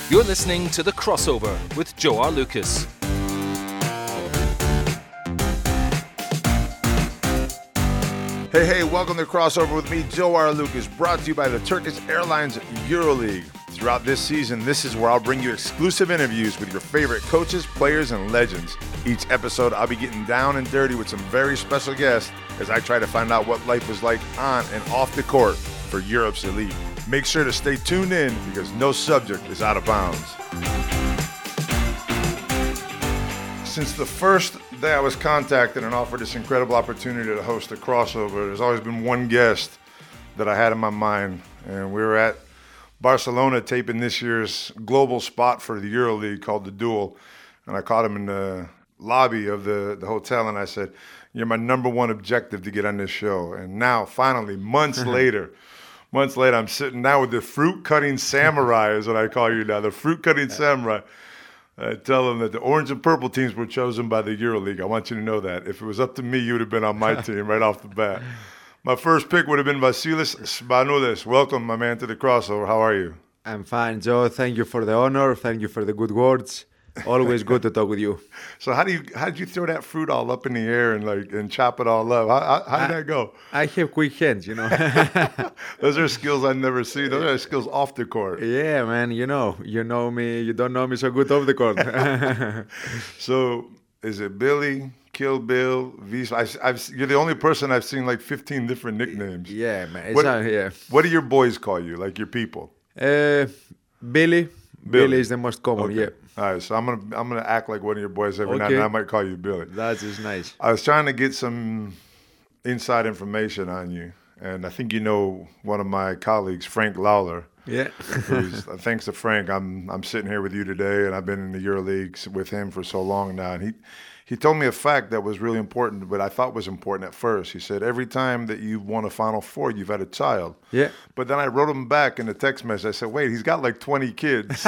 You're listening to The Crossover with Joe R. Lucas. Hey, welcome to Crossover with me, Joe R. Lucas, brought to you by the Turkish Airlines EuroLeague. Throughout this season, this is where I'll bring you exclusive interviews with your favorite coaches, players, and legends. Each episode, I'll be getting down and dirty with some very special guests as I try to find out what life was like on and off the court for Europe's elite. Make sure to stay tuned in because no subject is out of bounds. Since the first day I was contacted and offered this incredible opportunity to host a crossover, there's always been one guest that I had in my mind. And we were at Barcelona taping this year's global spot for the EuroLeague called The Duel. And I caught him in the lobby of the hotel and I said, "You're my number one objective to get on this show." And now, finally, months later, I'm sitting down with the fruit-cutting samurai is what I call you now, the fruit-cutting samurai. I tell them that the orange and purple teams were chosen by the EuroLeague. I want you to know that. If it was up to me, you would have been on my team right off the bat. My first pick would have been Vasilis Spanoulis. Welcome, my man, to the crossover. How are you? I'm fine, Joe. Thank you for the honor. Thank you for the good words. Always good to talk with you. So how did you throw that fruit all up in the air and chop it all up? How did that go? I have quick hands, Those are skills I've never seen. Those are skills off the court. Yeah, man. You know me. You don't know me so good off the court. So is it Billy, Kill Bill, you're the only person I've seen like 15 different nicknames. Yeah, man. Yeah. What do your boys call you? Like your people? Billy. Billy is the most common. Okay. Yeah. All right, so I'm gonna act like one of your boys every night, and I might call you Billy. That is nice. I was trying to get some inside information on you, and I think you know one of my colleagues, Frank Lawler. Yeah. Thanks to Frank, I'm sitting here with you today, and I've been in the EuroLeague with him for so long now, and he told me a fact that was really important, but I thought was important at first. He said, every time that you've won a Final Four, you've had a child. Yeah. But then I wrote him back in the text message. I said, wait, he's got like 20 kids.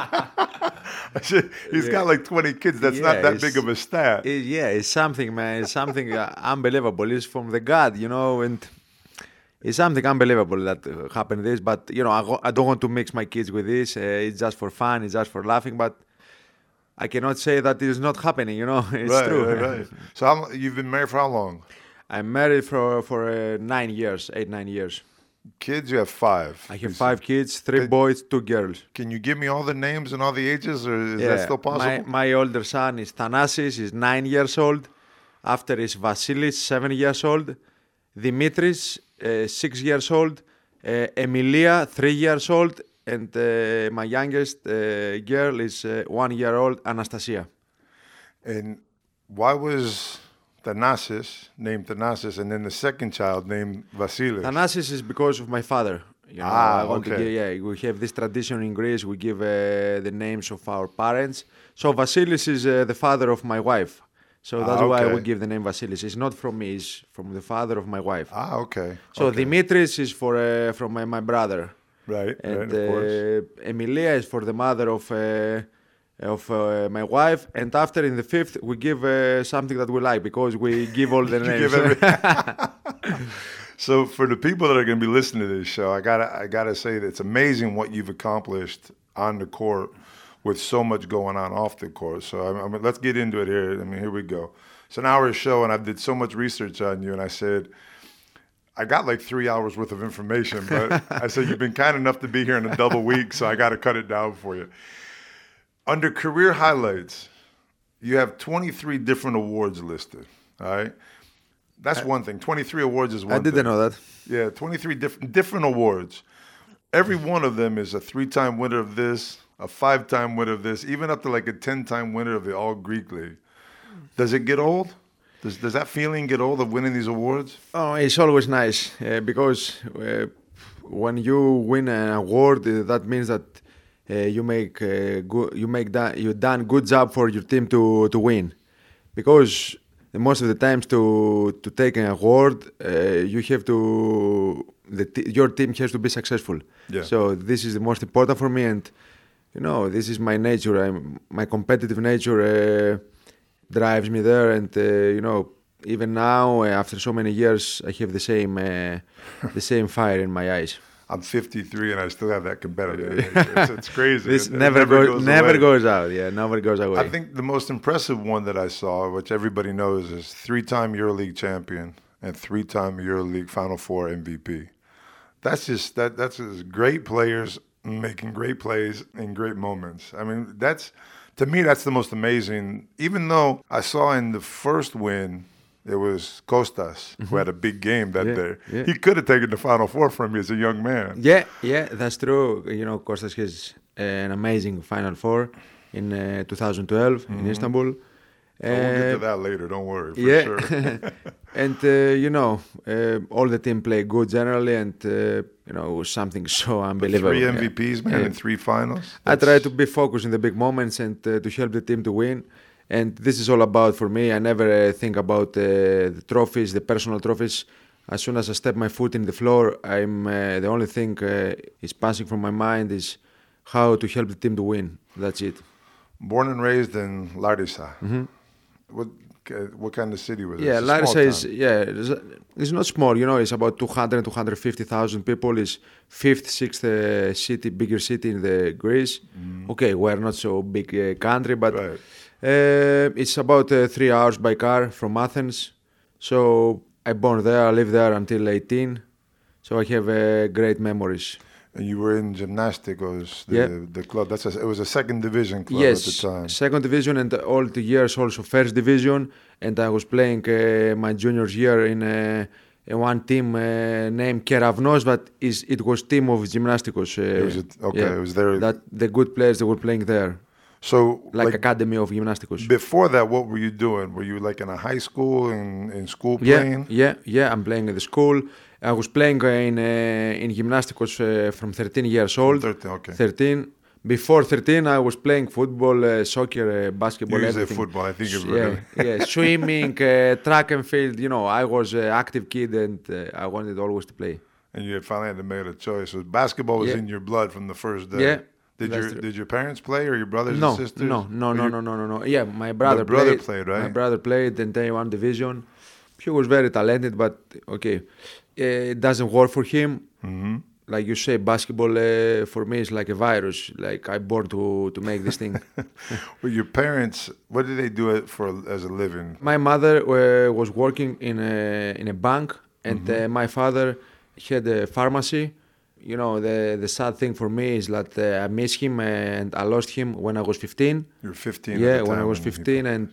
I said, he's got like 20 kids. That's not that big of a stat. It's something, man. It's something unbelievable. It's from the God, and it's something unbelievable that happened this. But, I don't want to mix my kids with this. It's just for fun. It's just for laughing. But I cannot say that it is not happening, It's true. Right. So you've been married for how long? I'm married for 9 years, 8-9 years. Kids, you have 5. I have 5 kids, 3 boys, 2 girls. Can you give me all the names and all the ages, or is that still possible? My older son is Thanasis, he's 9 years old. After is Vasilis, 7 years old. Dimitris, 6 years old. Emilia, 3 years old. And my youngest girl is 1 year old, Anastasia. And why was Thanasis named Thanasis and then the second child named Vasilis? Thanasis is because of my father. Okay. We have this tradition in Greece. We give the names of our parents. So Vasilis is the father of my wife. So that's why we give the name Vasilis. It's not from me. It's from the father of my wife. Okay. So Dimitris is from my brother. Right, and of course. Emilia is for the mother of my wife, and after in the 5th we give something that we like because we give all the names. So for the people that are going to be listening to this show, I gotta say that it's amazing what you've accomplished on the court with so much going on off the court. So let's get into it here. Here we go. It's an hour show, and I did so much research on you, and I said, I got like 3 hours worth of information, but I said, you've been kind enough to be here in a double week, so I got to cut it down for you. Under career highlights, you have 23 different awards listed, all right? That's one thing. 23 awards is one thing. I didn't know that. Yeah, 23 different awards. Every one of them is a 3-time winner of this, a 5-time winner of this, even up to like a 10-time winner of the All-Greek League. Does it get old? Does that feeling get old of winning these awards? Oh, it's always nice because when you win an award, that means that you done good job for your team to win. Because most of the times to take an award, your team has to be successful. Yeah. So this is the most important for me, and this is my nature. My competitive nature drives me there, and even now, after so many years, I have the same fire in my eyes. I'm 53 and I still have that competitive nature. It's crazy. This It never away. goes out. Yeah, never goes away. I think the most impressive one that I saw, which everybody knows, is 3-time EuroLeague champion and 3-time EuroLeague Final Four MVP. That's just great players making great plays in great moments. I mean, to me, that's the most amazing. Even though I saw in the first win, it was Kostas who had a big game that day. Yeah. He could have taken the Final Four from me as a young man. Yeah, that's true. You know, Kostas has an amazing Final Four in 2012 in Istanbul. We'll get to that later, don't worry, for sure. And, all the team played good generally, and, it was something so unbelievable. But 3 MVPs, man, and 3 finals. I try to be focused in the big moments and to help the team to win. And this is all about, for me, I never think about the trophies, the personal trophies. As soon as I step my foot in the floor, I'm the only thing is passing from my mind is how to help the team to win. That's it. Born and raised in Larissa. What kind of city was it? Yeah, Larissa it's not small. You know, it's about 200, 250,000 people. It's fifth, sixth city, bigger city in the Greece. Okay, we're not so big country, but Right. It's about 3 hours by car from Athens. So I born there, I lived there until 18. So I have great memories. And you were in Gymnasticos, Yeah. the club. It was a second division club Yes, at the time. second division, and all the years also first division. And I was playing my juniors year in one team named Keravnos, but it was team of Gymnasticos. It was there. That the good players that were playing there, So, like Academy of Gymnasticos. before that, what were you doing? Were you like in a high school, in school playing? Yeah. I'm playing at the school. I was playing in Gymnasticos from 13 years old. 13, okay. 13. Before 13, I was playing football, soccer, basketball, You say everything. football, I think it really. Swimming, track and field. You know, I was an active kid and I wanted always to play. And you finally had to make a choice. So basketball was in your blood from the first day. Yeah. Did your parents play, or your brothers No, and sisters? no. Yeah, my brother played, right? My brother played in Taiwan division. He was very talented, but okay, it doesn't work for him. Mm-hmm. Like you say, basketball for me is like a virus. Like I'm born to make this thing. Well, your parents, what did they do it for as a living? My mother was working in a bank, and my father had a pharmacy. You know, the sad thing for me is that I miss him and I lost him when I was 15. You were 15 Yeah, at the time when I was 15, and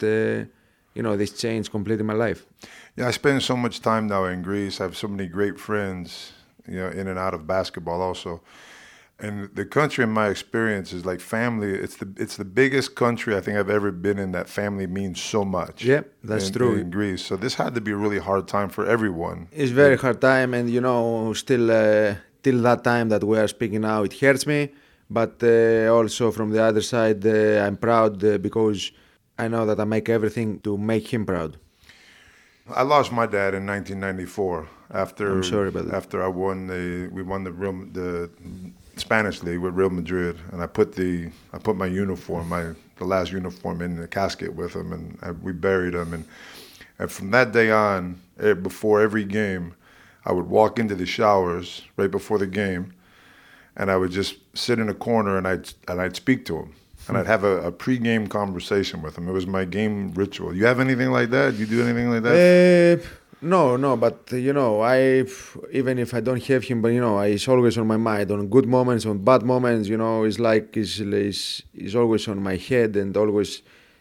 this changed completely my life. Yeah, I spend so much time now in Greece. I have so many great friends, in and out of basketball also. And the country, in my experience, is like family. It's the biggest country I think I've ever been in that family means so much. Yeah, that's true. In Greece. So this had to be a really hard time for everyone. It's very hard time, and still till that time that we are speaking now, it hurts me. But also from the other side, I'm proud because I know that I make everything to make him proud. I lost my dad in 1994 after. I'm sorry about that. After we won the Spanish League with Real Madrid, and I put my uniform, the last uniform, in the casket with him, and we buried him. And from that day on, before every game, I would walk into the showers right before the game, and I would just sit in a corner and I'd speak to him. And I'd have a pre-game conversation with him. It was my game ritual. You have anything like that? You do anything like that? No, but I even if I don't have him, but he's always on my mind. On good moments, on bad moments, it's like he's always on my head, and always,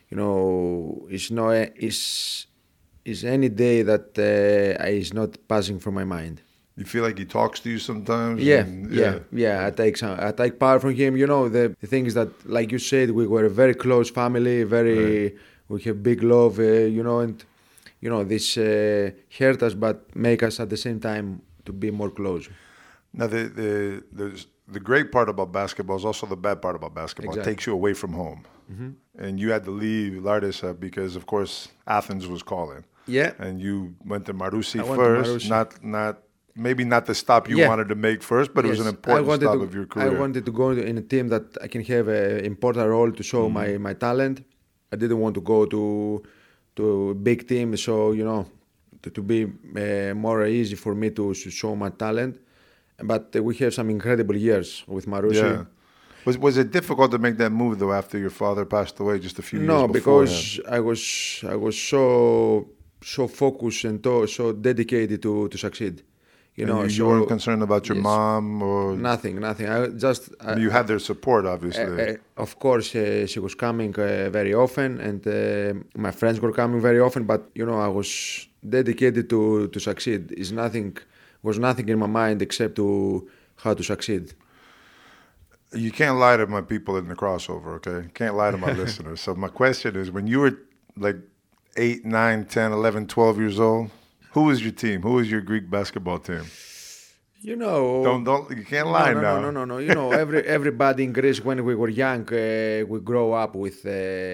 is any day that is not passing from my mind. You feel like he talks to you sometimes? Yeah. I take part from him. The thing is that, like you said, we were a very close family. We have big love. And this hurt us, but make us at the same time to be more close. Now, the great part about basketball is also the bad part about basketball. Exactly. It takes you away from home, and you had to leave Larissa because, of course, Athens was calling. Yeah. And you went to Marousi I went first, to Marousi. not maybe not the stop you wanted to make first, but it was an important stop of your career. I wanted to go in a team that I can have an important role to show my talent. I didn't want to go to a big team, so to be more easy for me to show my talent. But we have some incredible years with Marouche. Yeah. Was it difficult to make that move though after your father passed away just a few years No, beforehand? because I was so focused and so dedicated to succeed. You know, you weren't concerned about your mom or nothing. you had their support, obviously. Of course, she was coming very often, and my friends were coming very often. But you know, I was dedicated to succeed. Was nothing in my mind except to how to succeed. You can't lie to my people in the crossover, okay? Can't lie to my listeners. So my question is, when you were like 8, 9, 10, 11, 12 years old, who was your team? Who was your Greek basketball team? You know, Don't you can't lie now. No. You know, everybody in Greece when we were young, we grow up with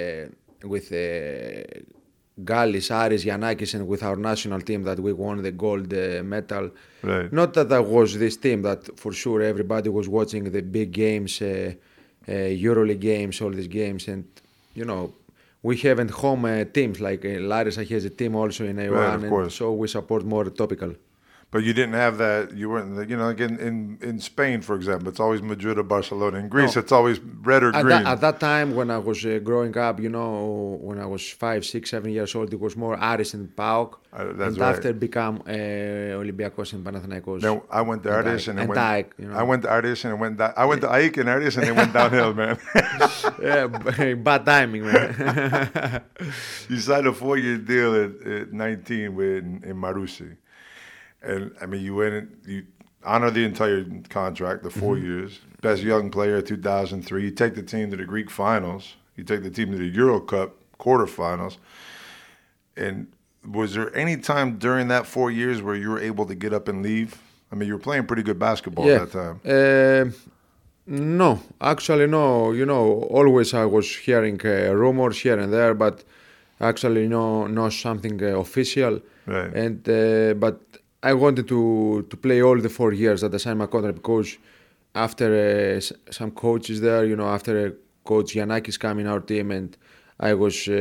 Gallis, Aris, Giannakis, and with our national team that we won the gold medal. Right. Not that I was this team, that for sure everybody was watching the big games, EuroLeague games, all these games, and you know, we have at home teams like Larissa has a team also in A1, Right, of course. and so we support more topical. But you didn't have that. You weren't, you know, again in Spain, for example, it's always Madrid or Barcelona. In Greece, No. it's always red or green. At that time, when I was growing up, you know, when I was 5, 6, 7 years old, it was more Aris and PAOK. That's and right. after become Olympiakos and Panathinaikos. Then I went to Aris and it and went. AEK, you know. I went to Aris and it went. I went to AEK and Aris and it went downhill, man. Yeah, bad timing, man. You signed a 4-year deal at 19 in Marouche. And I mean, you went and you honor the entire contract, the 4 years. Best young player, 2003. You take the team to the Greek finals. You take the team to the Euro Cup quarterfinals. And was there any time during that 4 years where you were able to get up and leave? I mean, you were playing pretty good basketball at that time. No, actually, no. You know, always I was hearing rumors here and there, but actually, no something official. Right. And but I wanted to play all the 4 years that I signed my contract because after some coaches there, you know, after Coach Giannakis came in our team, and I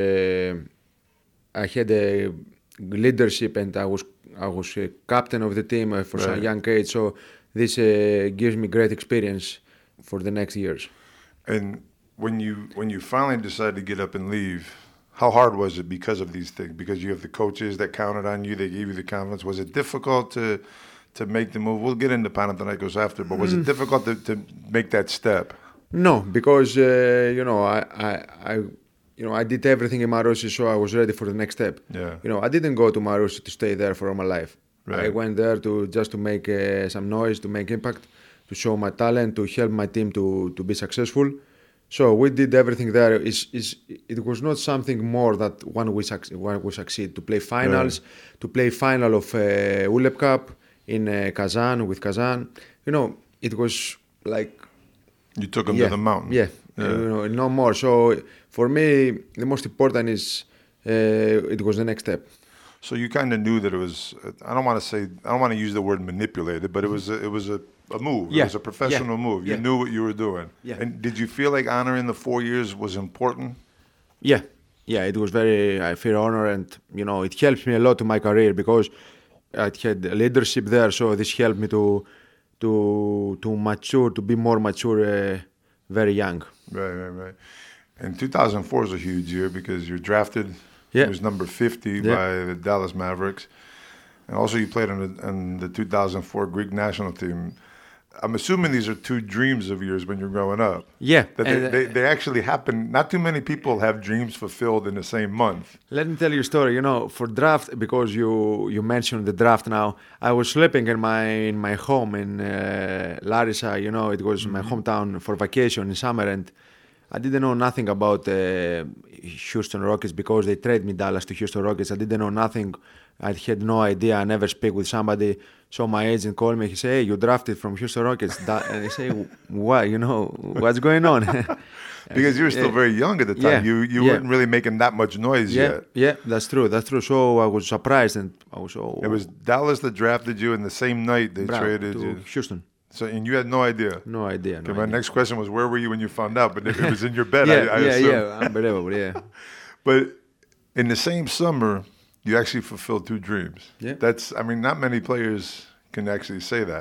had a leadership, and I was a captain of the team for some young age. So this gives me great experience for the next years. And when you finally decided to get up and leave, how hard was it because of these things? Because you have the coaches that counted on you, they gave you the confidence. Was it difficult to make the move? We'll get into Panathinaikos after, but was it difficult to make that step? No, because you know, I did everything in Marouche, so I was ready for the next step. Yeah. You know, I didn't go to Marouche to stay there for all my life. Right. I went there just to make some noise, to make impact, to show my talent, to help my team to be successful. So we did everything there. It was not something more that when we succeed to play finals, to play final of ULEP Cup in Kazan with Kazan. You know, it was like You took them to the mountain. Yeah, you know, no more. So for me, the most important is it was the next step. So you kind of knew that it was. I don't want to use the word manipulated, but it was a move. Yeah. It was a professional move. You knew what you were doing. Yeah. And did you feel like honoring the 4 years was important? Yeah, it was I feel honored, and you know, it helped me a lot in my career because I had leadership there. So this helped me to mature, to be more mature, very young. Right. And 2004 is a huge year because you're drafted. Yeah. It was number 50 by the Dallas Mavericks. And also you played on the 2004 Greek national team. I'm assuming these are two dreams of yours when you're growing up. Yeah. That they actually happen. Not too many people have dreams fulfilled in the same month. Let me tell you a story. You know, for draft, because you mentioned the draft now, I was sleeping in my home in Larissa. You know, it was my hometown for vacation in summer, and I didn't know nothing about Houston Rockets because they traded me Dallas to Houston Rockets. I didn't know nothing. I had no idea. I never speak with somebody. So my agent called me. He said, "Hey, you drafted from Houston Rockets." And I say, "What? You know, what's going on?" Because you were still very young at the time. Yeah, You weren't really making that much noise yet. Yeah, that's true. So I was surprised, and I was so. It was Dallas that drafted you, and the same night they traded to you. Houston. So, and you had no idea. No idea. Okay, my next question was, where were you when you found out? But it was in your bed, Yeah, I assume. yeah, unbelievable, yeah. But in the same summer, you actually fulfilled two dreams. Yeah. Not many players can actually say that.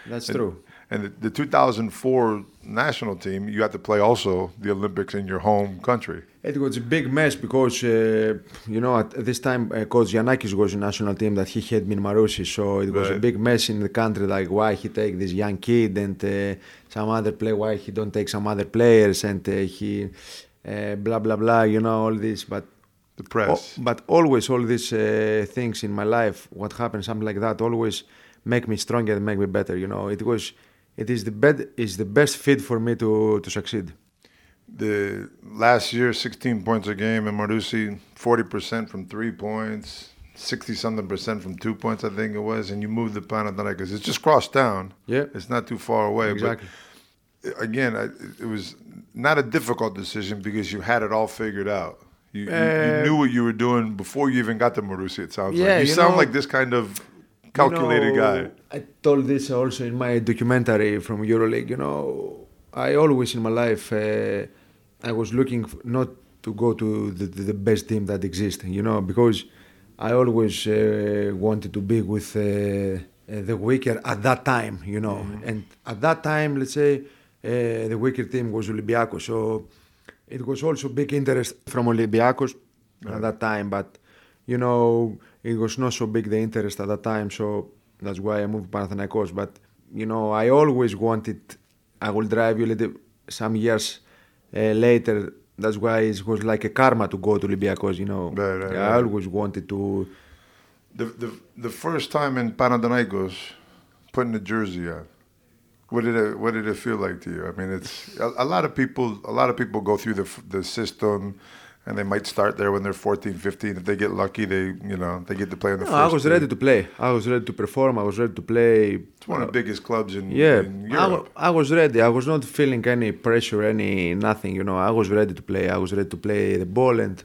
That's true. And the 2004 national team, you had to play also the Olympics in your home country. It was a big mess because, at this time, Coach Giannakis was a national team that he had been Marousi. So it was a big mess in the country, like why he take this young kid and some other player, why he don't take some other players and he blah, blah, blah, all this. But the press. But always all these things in my life, what happens, something like that, always make me stronger and make me better. It is the best fit for me to succeed. The last year, 16 points a game in Marousi, 40% from 3 points, 60-something% from 2 points, I think it was, and you moved the Panathinaikos. It's just crossed down. Yeah. It's not too far away. Exactly. But again, it was not a difficult decision because you had it all figured out. You knew what you were doing before you even got to Marousi, it sounds like. You sound like this kind of calculated guy. I told this also in my documentary from EuroLeague. I always in my life, I was looking not to go to the best team that exists, because I always wanted to be with the weaker at that time, And at that time, let's say, the weaker team was Olympiacos. So it was also big interest from Olympiacos at that time, but it was not so big the interest at that time, so that's why I moved to Panathinaikos. But I always wanted, I will drive you some years later. That's why it was like a karma to go to Olympiacos. Right. I always wanted to. The first time in Panathinaikos, putting the jersey on. What did it feel like to you? I mean, it's a lot of people go through the system, and they might start there when they're 14, 15. If they get lucky, they get to play in the first. I was ready to play. I was ready to perform. I was ready to play. It's one of the biggest clubs in Europe. I was ready. I was not feeling any pressure, nothing. I was ready to play. I was ready to play the ball, and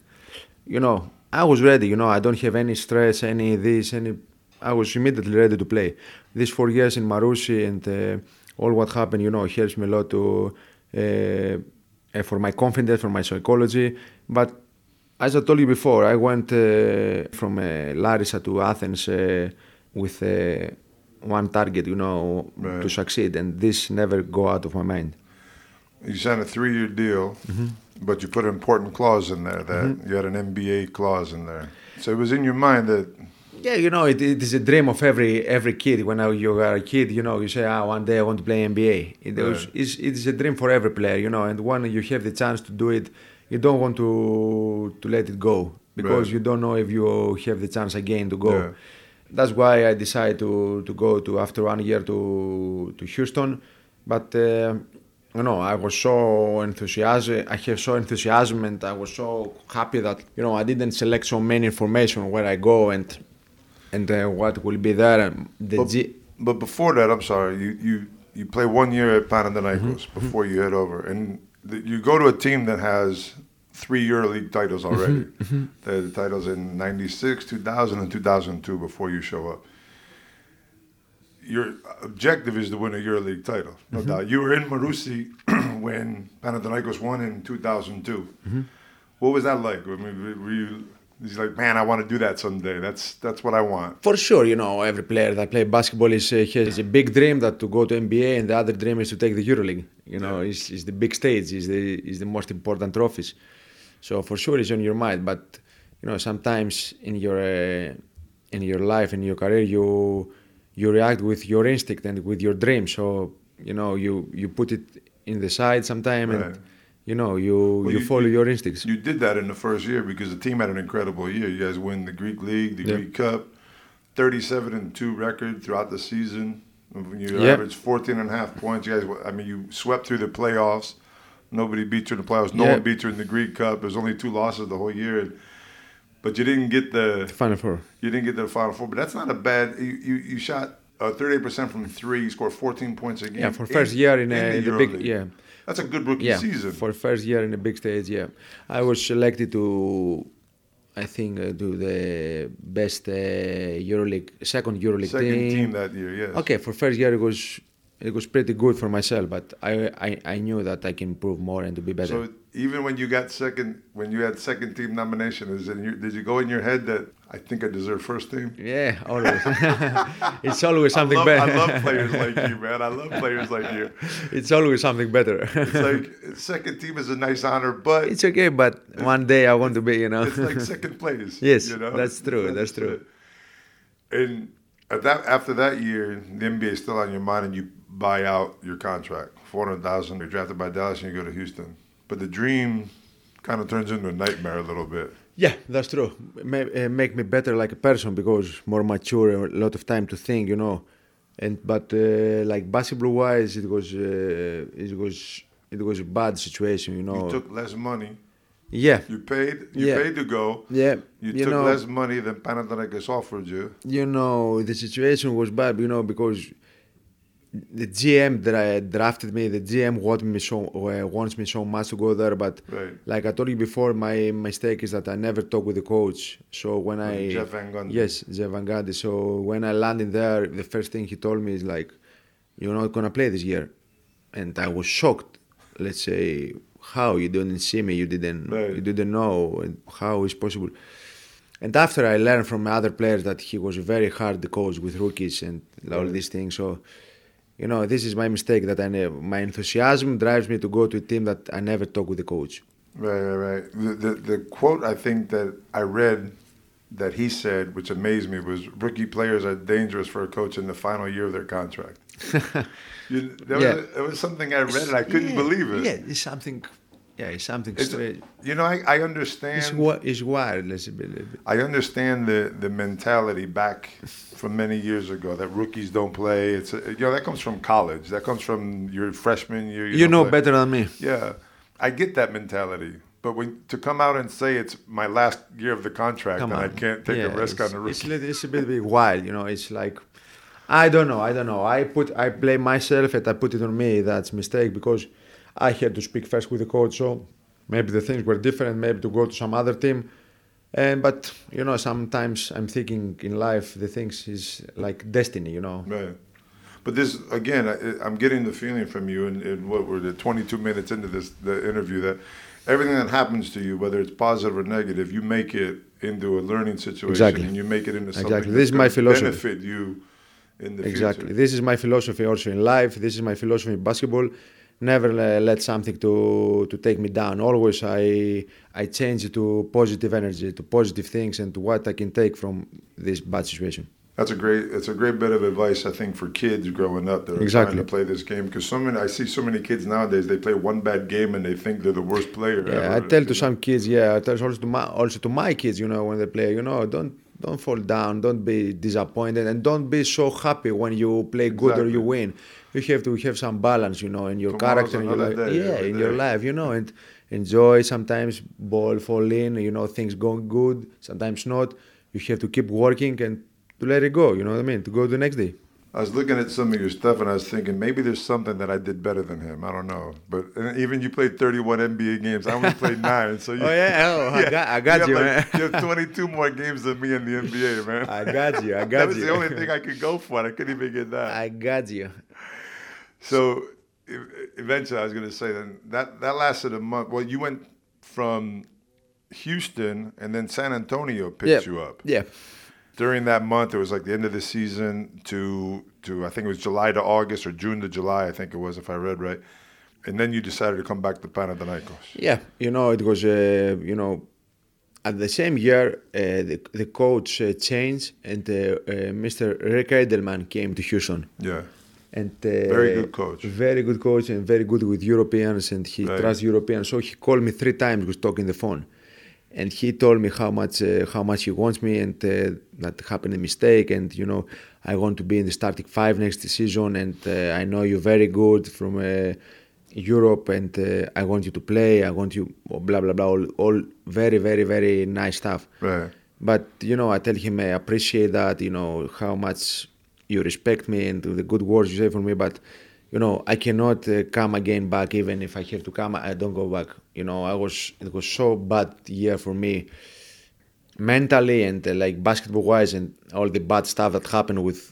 I was ready. I don't have any stress, I was immediately ready to play. These 4 years in Marousi and all what happened, helps me a lot to for my confidence, for my psychology. But as I told you before, I went from Larissa to Athens with one target, to succeed, and this never go out of my mind. You signed a 3-year deal, but you put an important clause in there that you had an NBA clause in there. So it was in your mind that. Yeah, it is a dream of every kid. When you are a kid, you say, one day I want to play NBA. It is a dream for every player, and when you have the chance to do it, you don't want to let it go because you don't know if you have the chance again to go. Yeah. That's why I decided to go after 1 year to Houston. But I was so enthusiastic. I have so enthusiasm, and I was so happy that I didn't select so many information where I go and what will be there. But before that, I'm sorry, you play 1 year at Panathinaikos before you head over, and you go to a team that has 3 EuroLeague titles already. They had the titles in '96, 2000, and 2002 before you show up. Your objective is to win a EuroLeague title, no doubt. You were in Marousi when Panathinaikos won in 2002. What was that like? I mean, were you? He's like, man, I want to do that someday. That's what I want. For sure, every player that plays basketball has a big dream that to go to NBA, and the other dream is to take the EuroLeague. It's the big stage, is the most important trophies. So for sure, it's on your mind. But sometimes in your life, in your career, you react with your instinct and with your dream. So you put it in the side sometime and. You follow your instincts. You did that in the first year because the team had an incredible year. You guys win the Greek League, the Greek Cup, 37-2 record throughout the season. You averaged 14.5 points. You guys, you swept through the playoffs. Nobody beat you in the playoffs. No one beat you in the Greek Cup. There's only 2 losses the whole year. But you didn't get the Final Four. You didn't get to the Final Four. But that's not a bad. You shot 38% from 3. You scored 14 points a game. Yeah, for first year in the big. Yeah. That's a good rookie season. For first year in the big stage, I was selected to, I think, do the best second EuroLeague team that year, yes. Okay, for first year it was pretty good for myself. But I knew that I can improve more and to be better. So even when you had second team nomination, did you go in your head that I think I deserve first team? Yeah, always. It's always something better. I love players like you, man. I love players like you. It's always something better. It's like second team is a nice honor, but it's okay. But one day I want to be, It's like second place. Yes, you know? that's true. That's true. And after that year, the NBA is still on your mind, and you buy out your contract, $400,000. You're drafted by Dallas, and you go to Houston. But the dream kind of turns into a nightmare a little bit. Yeah, that's true. Make me better like a person because more mature, a lot of time to think, But like basketball wise, it was a bad situation, You took less money. Yeah. You paid to go. Yeah. You took less money than Panathinaikos offered you. The situation was bad, because the GM that drafted me, the GM wants me so much to go there, but right. Like I told you before, my mistake is that I never talk with the coach. So when Jeff Van Gundy. Yes, Jeff Van Gundy. So when I landed there, the first thing he told me is like, "You're not gonna play this year," and I was shocked. Let's say, how you didn't see me, you didn't know, and how is possible? And after I learned from other players that he was very hard to coach with rookies and all these things. So. This is my mistake that my enthusiasm drives me to go to a team that I never talk with the coach. Right. The quote I think that I read that he said, which amazed me, was rookie players are dangerous for a coach in the final year of their contract. It was something I read and I couldn't believe it. Yeah, it's something. Yeah, it's something straight. I understand. It's wild. I understand the mentality back from many years ago that rookies don't play. It's that comes from college. That comes from your freshman year. You know better than me. Yeah, I get that mentality. But to come out and say it's my last year of the contract and I can't take a risk on the rookie. It's a bit wild. It's like I don't know. I blame myself and I put it on me. That's a mistake because I had to speak first with the coach, so maybe the things were different, maybe to go to some other team. But, sometimes I'm thinking in life the things is like destiny, Right. But this, again, I'm getting the feeling from you in what were the 22 minutes into the interview that everything that happens to you, whether it's positive or negative, you make it into a learning situation. Exactly. And you make it into something This is my philosophy. Benefit you in the exactly. future. This is my philosophy also in life. This is my philosophy in basketball. Never let something to take me down. Always I change it to positive energy, to positive things, and to what I can take from this bad situation. It's a great bit of advice, I think, for kids growing up that are trying to play this game. Because I see so many kids nowadays, they play one bad game and they think they're the worst player ever. I tell to some kids, I tell also to my kids, when they play, don't fall down, don't be disappointed, and don't be so happy when you play good or you win. You have to have some balance, in your character, in your life. In your life, and enjoy. Sometimes ball fall in, things going good, sometimes not. You have to keep working and to let it go, you know what I mean? To go the next day. I was looking at some of your stuff and I was thinking maybe there's something that I did better than him. I don't know. But even you played 31 NBA games. I only played 9. So I got you, man. You have 22 more games than me in the NBA, man. I got you. That was the only thing I could go for. I couldn't even get that. I got you. So eventually I was going to say that lasted a month. Well, you went from Houston and then San Antonio picked you up. Yeah. During that month, it was like the end of the season to I think it was July to August or June to July, I think it was, if I read right. And then you decided to come back to Panathinaikos. Yeah, it was, at the same year, the coach changed and Mr. Rick Edelman came to Houston. Yeah. And very good coach. Very good coach and very good with Europeans, and he trusts Europeans. So he called me 3 times, was talking the phone. And he told me how much he wants me, and that happened a mistake. And I want to be in the starting 5 next season. And I know you're very good from Europe, and I want you to play. I want you, blah blah blah. All very very very nice stuff. Right. But I tell him I appreciate that. How much you respect me and the good words you say for me. But I cannot come again back. Even if I have to come, I don't go back. It was so bad year for me, mentally and like basketball wise, and all the bad stuff that happened with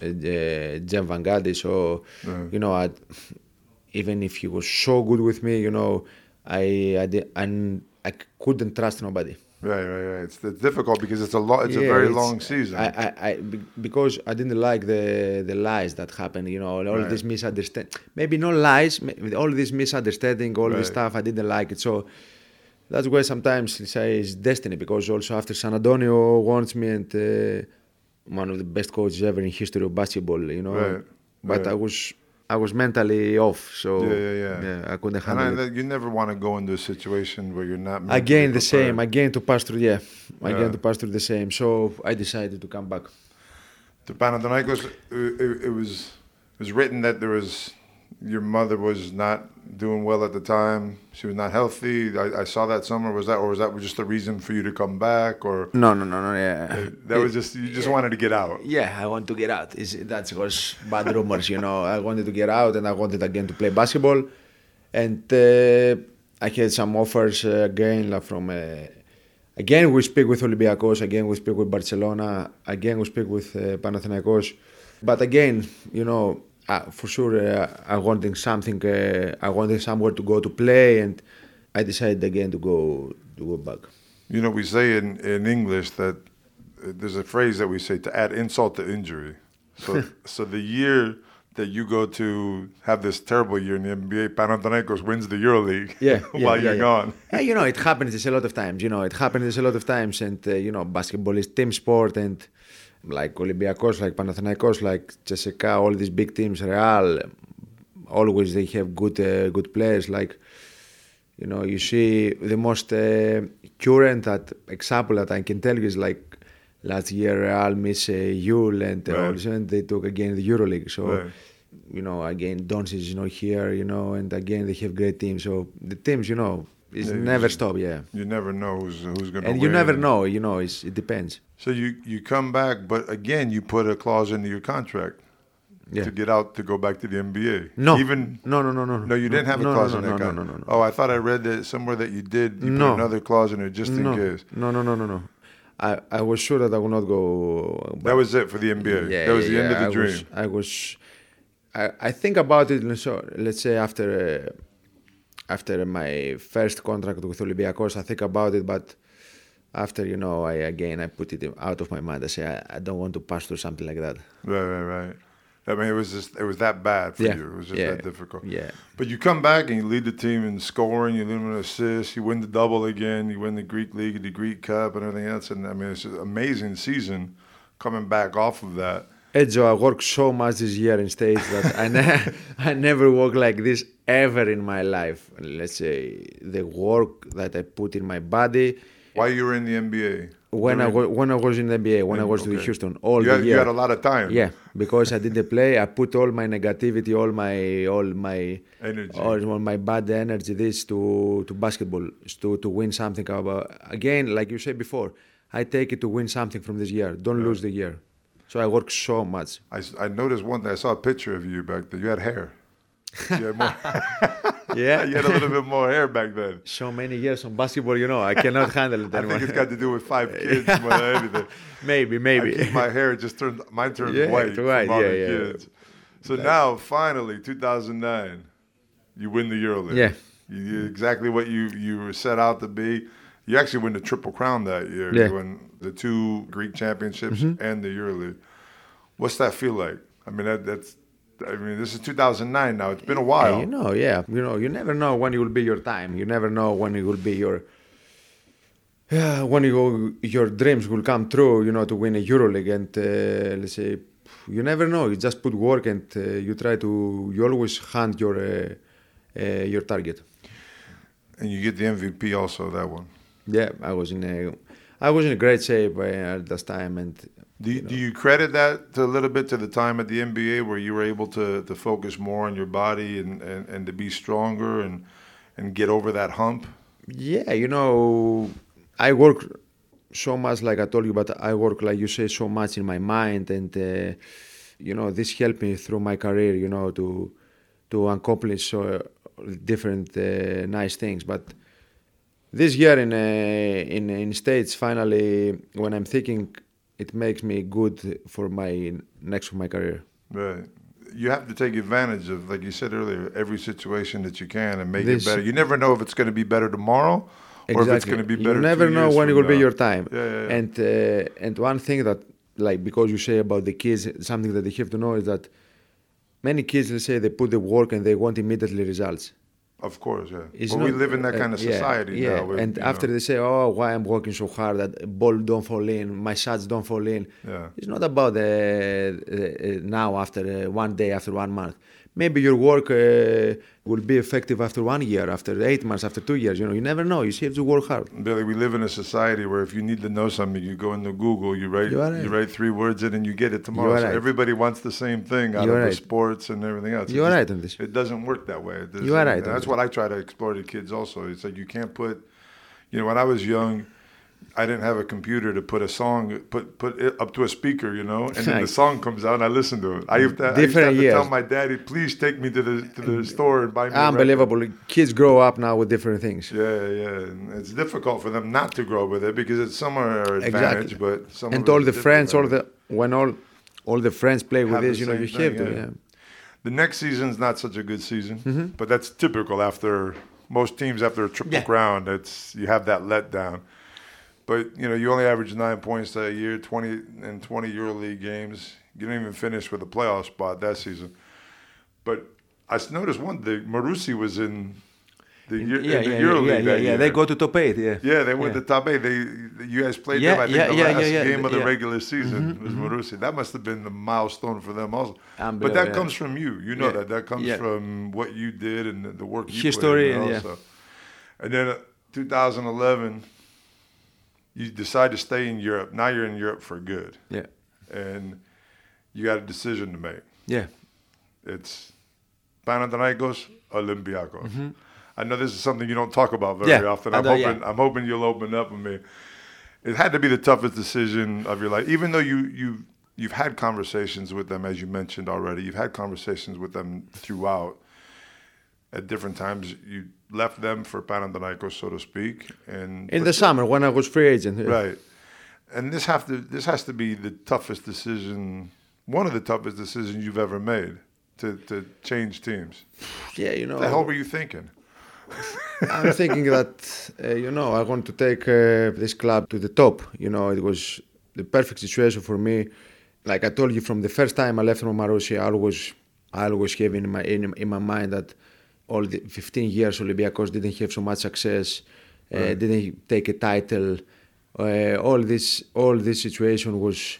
Jem Van Gundy. So, you know, even if he was so good with me, you know, I couldn't trust nobody. Right. It's difficult because it's a very long season. Because I didn't like the lies that happened, you know, all this misunderstanding. Maybe not lies, all this misunderstanding, all this stuff. I didn't like it. So that's why sometimes I say it's destiny. Because also after San Antonio wants me, and one of the best coaches ever in history of basketball, you know. But I was mentally off, so I couldn't handle it. You never want to go into a situation where you're not mentally again the prepared. same. Again to pass through. Again to pass through the same. So I decided to come back. To Panathinaikos, it was written that your mother was not doing well at the time. She was not healthy. I saw that summer. Was that just the reason for you to come back, or No. Yeah, that was just you just wanted to get out? Yeah, I want to get out. That was bad rumors, you know. I wanted to get out, and I wanted again to play basketball. And I had some offers again, like from. Again, we speak with Olympiacos. Again, we speak with Barcelona. Again, we speak with Panathinaikos. But again, you know. For sure, I wanted something. I wanted somewhere to go to play, and I decided again to go back. You know, we say in English that there's a phrase that we say to add insult to injury. So the year that you go to have this terrible year in the NBA, Panathinaikos wins the EuroLeague while you're gone. Yeah, you know, it happens a lot of times. And you know, basketball is team sport, and like Olympiacos, like Panathinaikos, like CSKA, all these big teams, Real, always they have good players. Like, you know, you see the most current example that I can tell you is like last year Real miss Yule and and they took again the EuroLeague. So, you know, again Doncic is not here, you know, and again they have great teams. So the teams, you know, never stop. You never know who's going to win. And you never know, you know, it depends. So you come back, but again you put a clause into your contract to get out to go back to the NBA. No, No, no. You didn't have a clause in that. No. Oh, I thought I read that somewhere that you did. You put another clause in there just in case. No. I was sure that I would not go. That was it for the NBA. That was the end of the dream. I think about it. Let's say after my first contract with Olympiacos, I think about it, but after, you know, I put it out of my mind. I say I don't want to pass through something like that. Right. I mean, it was that bad for you. It was just that difficult. Yeah. But you come back and you lead the team in scoring. You lead them in assists. You win the double again. You win the Greek League, the Greek Cup, and everything else. And I mean, it's an amazing season coming back off of that. Edzo, I worked so much this year in States that I never worked like this ever in my life. Let's say the work that I put in my body. While you were in the NBA? When I was in the NBA, when I was with Houston, the year. You had a lot of time. Yeah, because I didn't play. I put all my negativity, all my energy, all my bad energy, to basketball, to win something. Again, like you said before, I take it to win something from this year. Don't lose the year. So I work so much. I noticed one day, I saw a picture of you back there. You had hair. You had more. Yeah. You had a little bit more hair back then. So many years on basketball, you know, I cannot handle it anymore. I think it's got to do with 5 kids more than anything. Maybe. My hair just turned white from all the kids. So now, finally, 2009, you win the EuroLeague. Yeah. You did exactly what you were set out to be. You actually win the Triple Crown that year. Yeah. You win the 2 Greek championships and the EuroLeague. What's that feel like? I mean, this is 2009 now. It's been a while. You know, you never know when it will be your time. You never know when it will be your your dreams will come true, you know, to win a EuroLeague. And let's say, you never know. You just put work and you always hunt your target. And you get the MVP also, that one. Yeah, I was in a great shape at that time. And do you credit that a little bit to the time at the NBA where you were able to focus more on your body and to be stronger and get over that hump? Yeah, you know, I work so much, like I told you, but I work, like you say, so much in my mind. And, you know, this helped me through my career, you know, to accomplish different nice things. But this year in States, finally, when I'm thinking it makes me good for my next of my career. Right. You have to take advantage of, like you said earlier, every situation that you can and make it better. You never know if it's going to be better tomorrow or if it's going to be better. You never know when it will be your time. Yeah. And one thing that, like, because you say about the kids, something that they have to know is that many kids, let's say, they put the work and they want immediately results. Of course, yeah. But we live in that kind of society now. With, and after they say, oh, why I'm working so hard, that ball don't fall in, my shots don't fall in. Yeah. It's not about now, after 1 day, after 1 month. Maybe your work will be effective after 1 year, after 8 months, after 2 years. You know, you never know. You have to work hard. Billy, we live in a society where if you need to know something, you go into Google, you write 3 words in, and you get it tomorrow. So everybody wants the same thing out of the sports and everything else. You are right on this. It doesn't work that way. You are right. That's what I try to explore to kids also. It's like you can't put, when I was young, I didn't have a computer to put a song, put it up to a speaker, and then the song comes out and I listen to it. I used to have to tell my daddy, please take me to the store and buy me Unbelievable. A record. Kids grow up now with different things. Yeah. And it's difficult for them not to grow with it because it's some are advantage, but some and all the friends, all the friends play with this, you have to. Yeah. The next season's not such a good season, but that's typical after most teams after a triple crown. You have that letdown. But, you only average 9 points a year, 20 EuroLeague games. You didn't even finish with a playoff spot that season. But I noticed Marusi was in the EuroLeague that year. They go to top 8, Yeah, they went to top 8. You guys played them, I think, the last game of the regular season was Marusi. That must have been the milestone for them also. But that comes from you. You know that. That comes from what you did and the work you put in also. And then 2011... you decide to stay in Europe. Now you're in Europe for good. Yeah. And you got a decision to make. Yeah. It's Panathinaikos, Olympiacos. I know this is something you don't talk about very often. I'm hoping you'll open up with me. It had to be the toughest decision of your life. Even though you've had conversations with them, as you mentioned already. You've had conversations with them throughout. At different times, you left them for Panathinaikos, so to speak. And in the summer, when I was free agent. Right. And this has to be the toughest decision, one of the toughest decisions you've ever made to change teams. Yeah, What the hell were you thinking? I'm thinking that, I want to take this club to the top. It was the perfect situation for me. Like I told you, from the first time I left from Marousi, I always have in my mind that all the 15 years Olympiacos didn't have so much success, didn't take a title. All this situation was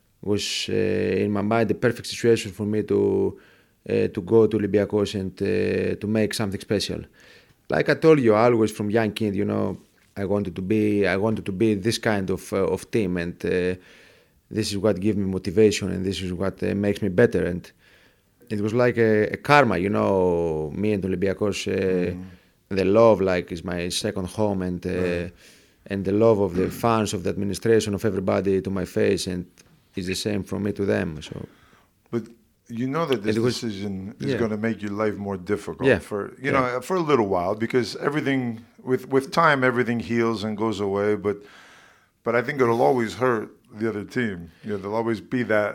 in my mind the perfect situation for me to go to Olympiacos and to make something special. Like I told you, always from young kid, I wanted to be this kind of team, and this is what gives me motivation, and this is what makes me better. And it was like a karma, me and Olympiacos, the love, like, is my second home, and the love of the fans, of the administration, of everybody to my face, and it's the same from me to them. So, but that this decision is going to make your life more difficult for a little while, because everything with time everything heals and goes away. But I think it'll always hurt the other team. There'll always be that.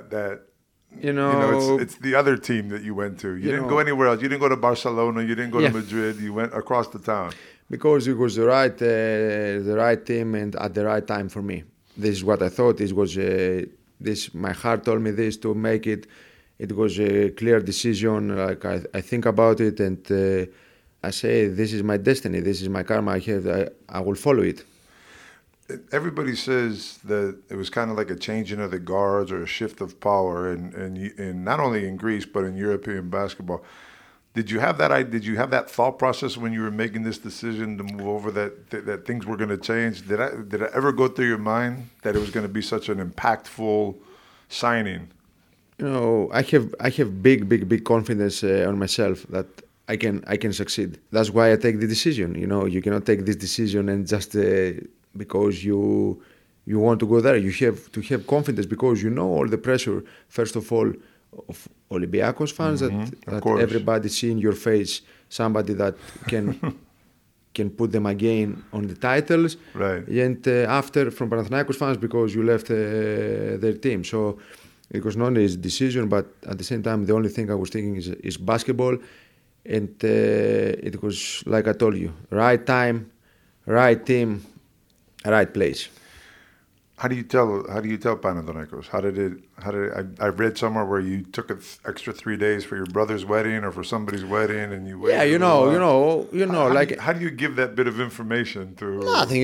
It's the other team that you went to. You didn't go anywhere else. You didn't go to Barcelona. You didn't go to Madrid. You went across the town. Because it was the right team and at the right time for me. This is what I thought. My heart told me this to make it. It was a clear decision. Like I think about it, and I say, this is my destiny. This is my karma. I will follow it. Everybody says that it was kind of like a changing of the guards or a shift of power, and not only in Greece but in European basketball. Did you have that thought process when you were making this decision to move over that things were going to change? Did it ever go through your mind that it was going to be such an impactful signing? I have big confidence on myself that I can succeed. That's why I take the decision. You cannot take this decision and just because you want to go there. You have to have confidence because all the pressure, first of all, of Olympiacos fans, that everybody see in your face somebody that can put them again on the titles. Right. And after from Panathinaikos fans because you left their team. So it was not an easy decision, but at the same time, the only thing I was thinking is basketball. And it was like I told you, right time, right team, right place. How do you tell Panathinaikos? I read somewhere where you took an extra 3 days for your brother's wedding or for somebody's wedding, and you waited. Yeah, you know, how do you give that bit of information to? Nothing,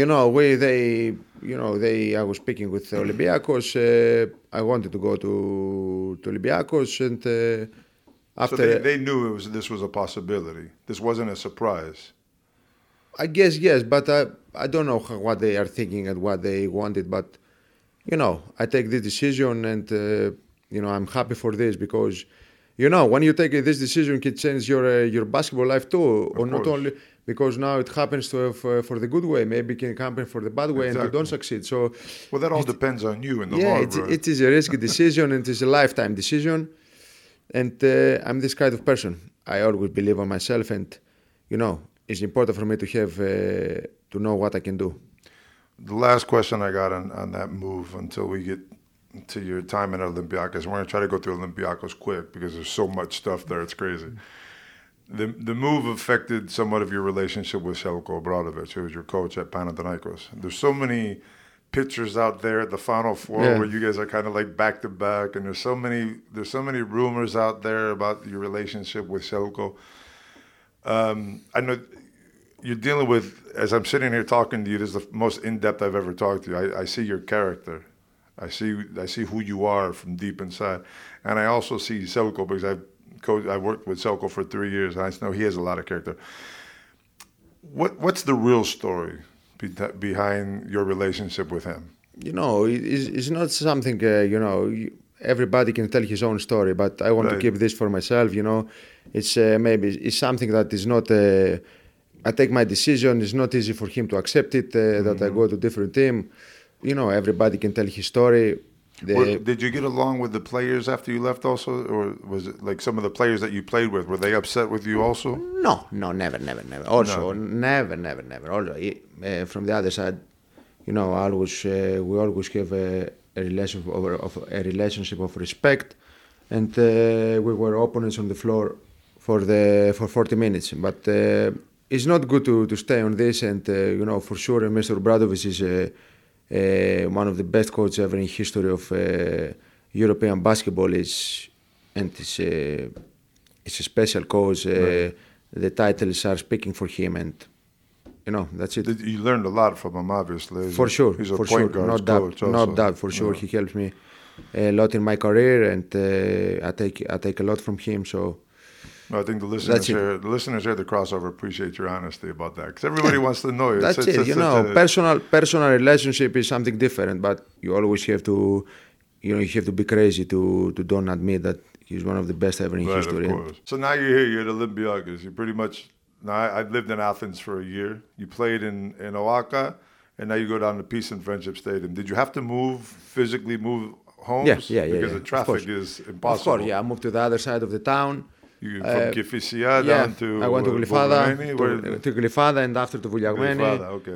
I was speaking with Olympiacos. I wanted to go to Olympiacos, and after so they knew this was a possibility. This wasn't a surprise. I guess yes, but I don't know what they are thinking and what they wanted. But I take this decision, and I'm happy for this because when you take this decision, it changes your basketball life too, or not only because now it happens for the good way. Maybe it can happen for the bad way, and you don't succeed. So that all depends on you in the long run. It is a risky decision, and it is a lifetime decision. And I'm this kind of person. I always believe on myself, and it's important for me to have to know what I can do. The last question I got on that move until we get to your time at Olympiacos. We're going to try to go through Olympiacos quick because there's so much stuff there. It's crazy. The move affected somewhat of your relationship with Zeljko Obradović, who was your coach at Panathinaikos. There's so many pictures out there at the Final Four where you guys are kind of like back to back, and there's so many rumors out there about your relationship with Zeljko. I know you're dealing with, as I'm sitting here talking to you, this is the most in-depth I've ever talked to you. I see your character. I see who you are from deep inside. And I also see Zeljko because I worked with Zeljko for 3 years, and I know he has a lot of character. What's the real story behind your relationship with him? It's not something, everybody can tell his own story, but I want to keep this for myself, It's maybe it's something that is not... I take my decision. It's not easy for him to accept it, that I go to a different team. Everybody can tell his story. Did you get along with the players after you left also? Or was it like some of the players that you played with, were they upset with you also? No, never. Also, never. Although, from the other side, we always have a relationship of respect. And we were opponents on the floor for 40 minutes. But... it's not good to stay on this, and for sure, Mr. Obradović is one of the best coaches ever in history of European basketball. It's a special coach. The titles are speaking for him, and that's it. You learned a lot from him, obviously. For sure, he's a point guard coach. No doubt. For sure, he helps me a lot in my career, and I take a lot from him. So. No, I think the listeners here at the Crossover appreciate your honesty about that, because everybody wants to know. That's it. Personal relationship is something different, but you always have to, you have to be crazy to don't admit that he's one of the best ever in history. Of course. So now you're here. You're at Olympiacos. You pretty much. Now I lived in Athens for a year. You played in OAKA, and now you go down to Peace and Friendship Stadium. Did you have to physically move homes? Yeah. Because the traffic is impossible. Of course, I moved to the other side of the town. From Kifisia down to... I went to Glyfada, and after to Vouliagmeni. Okay.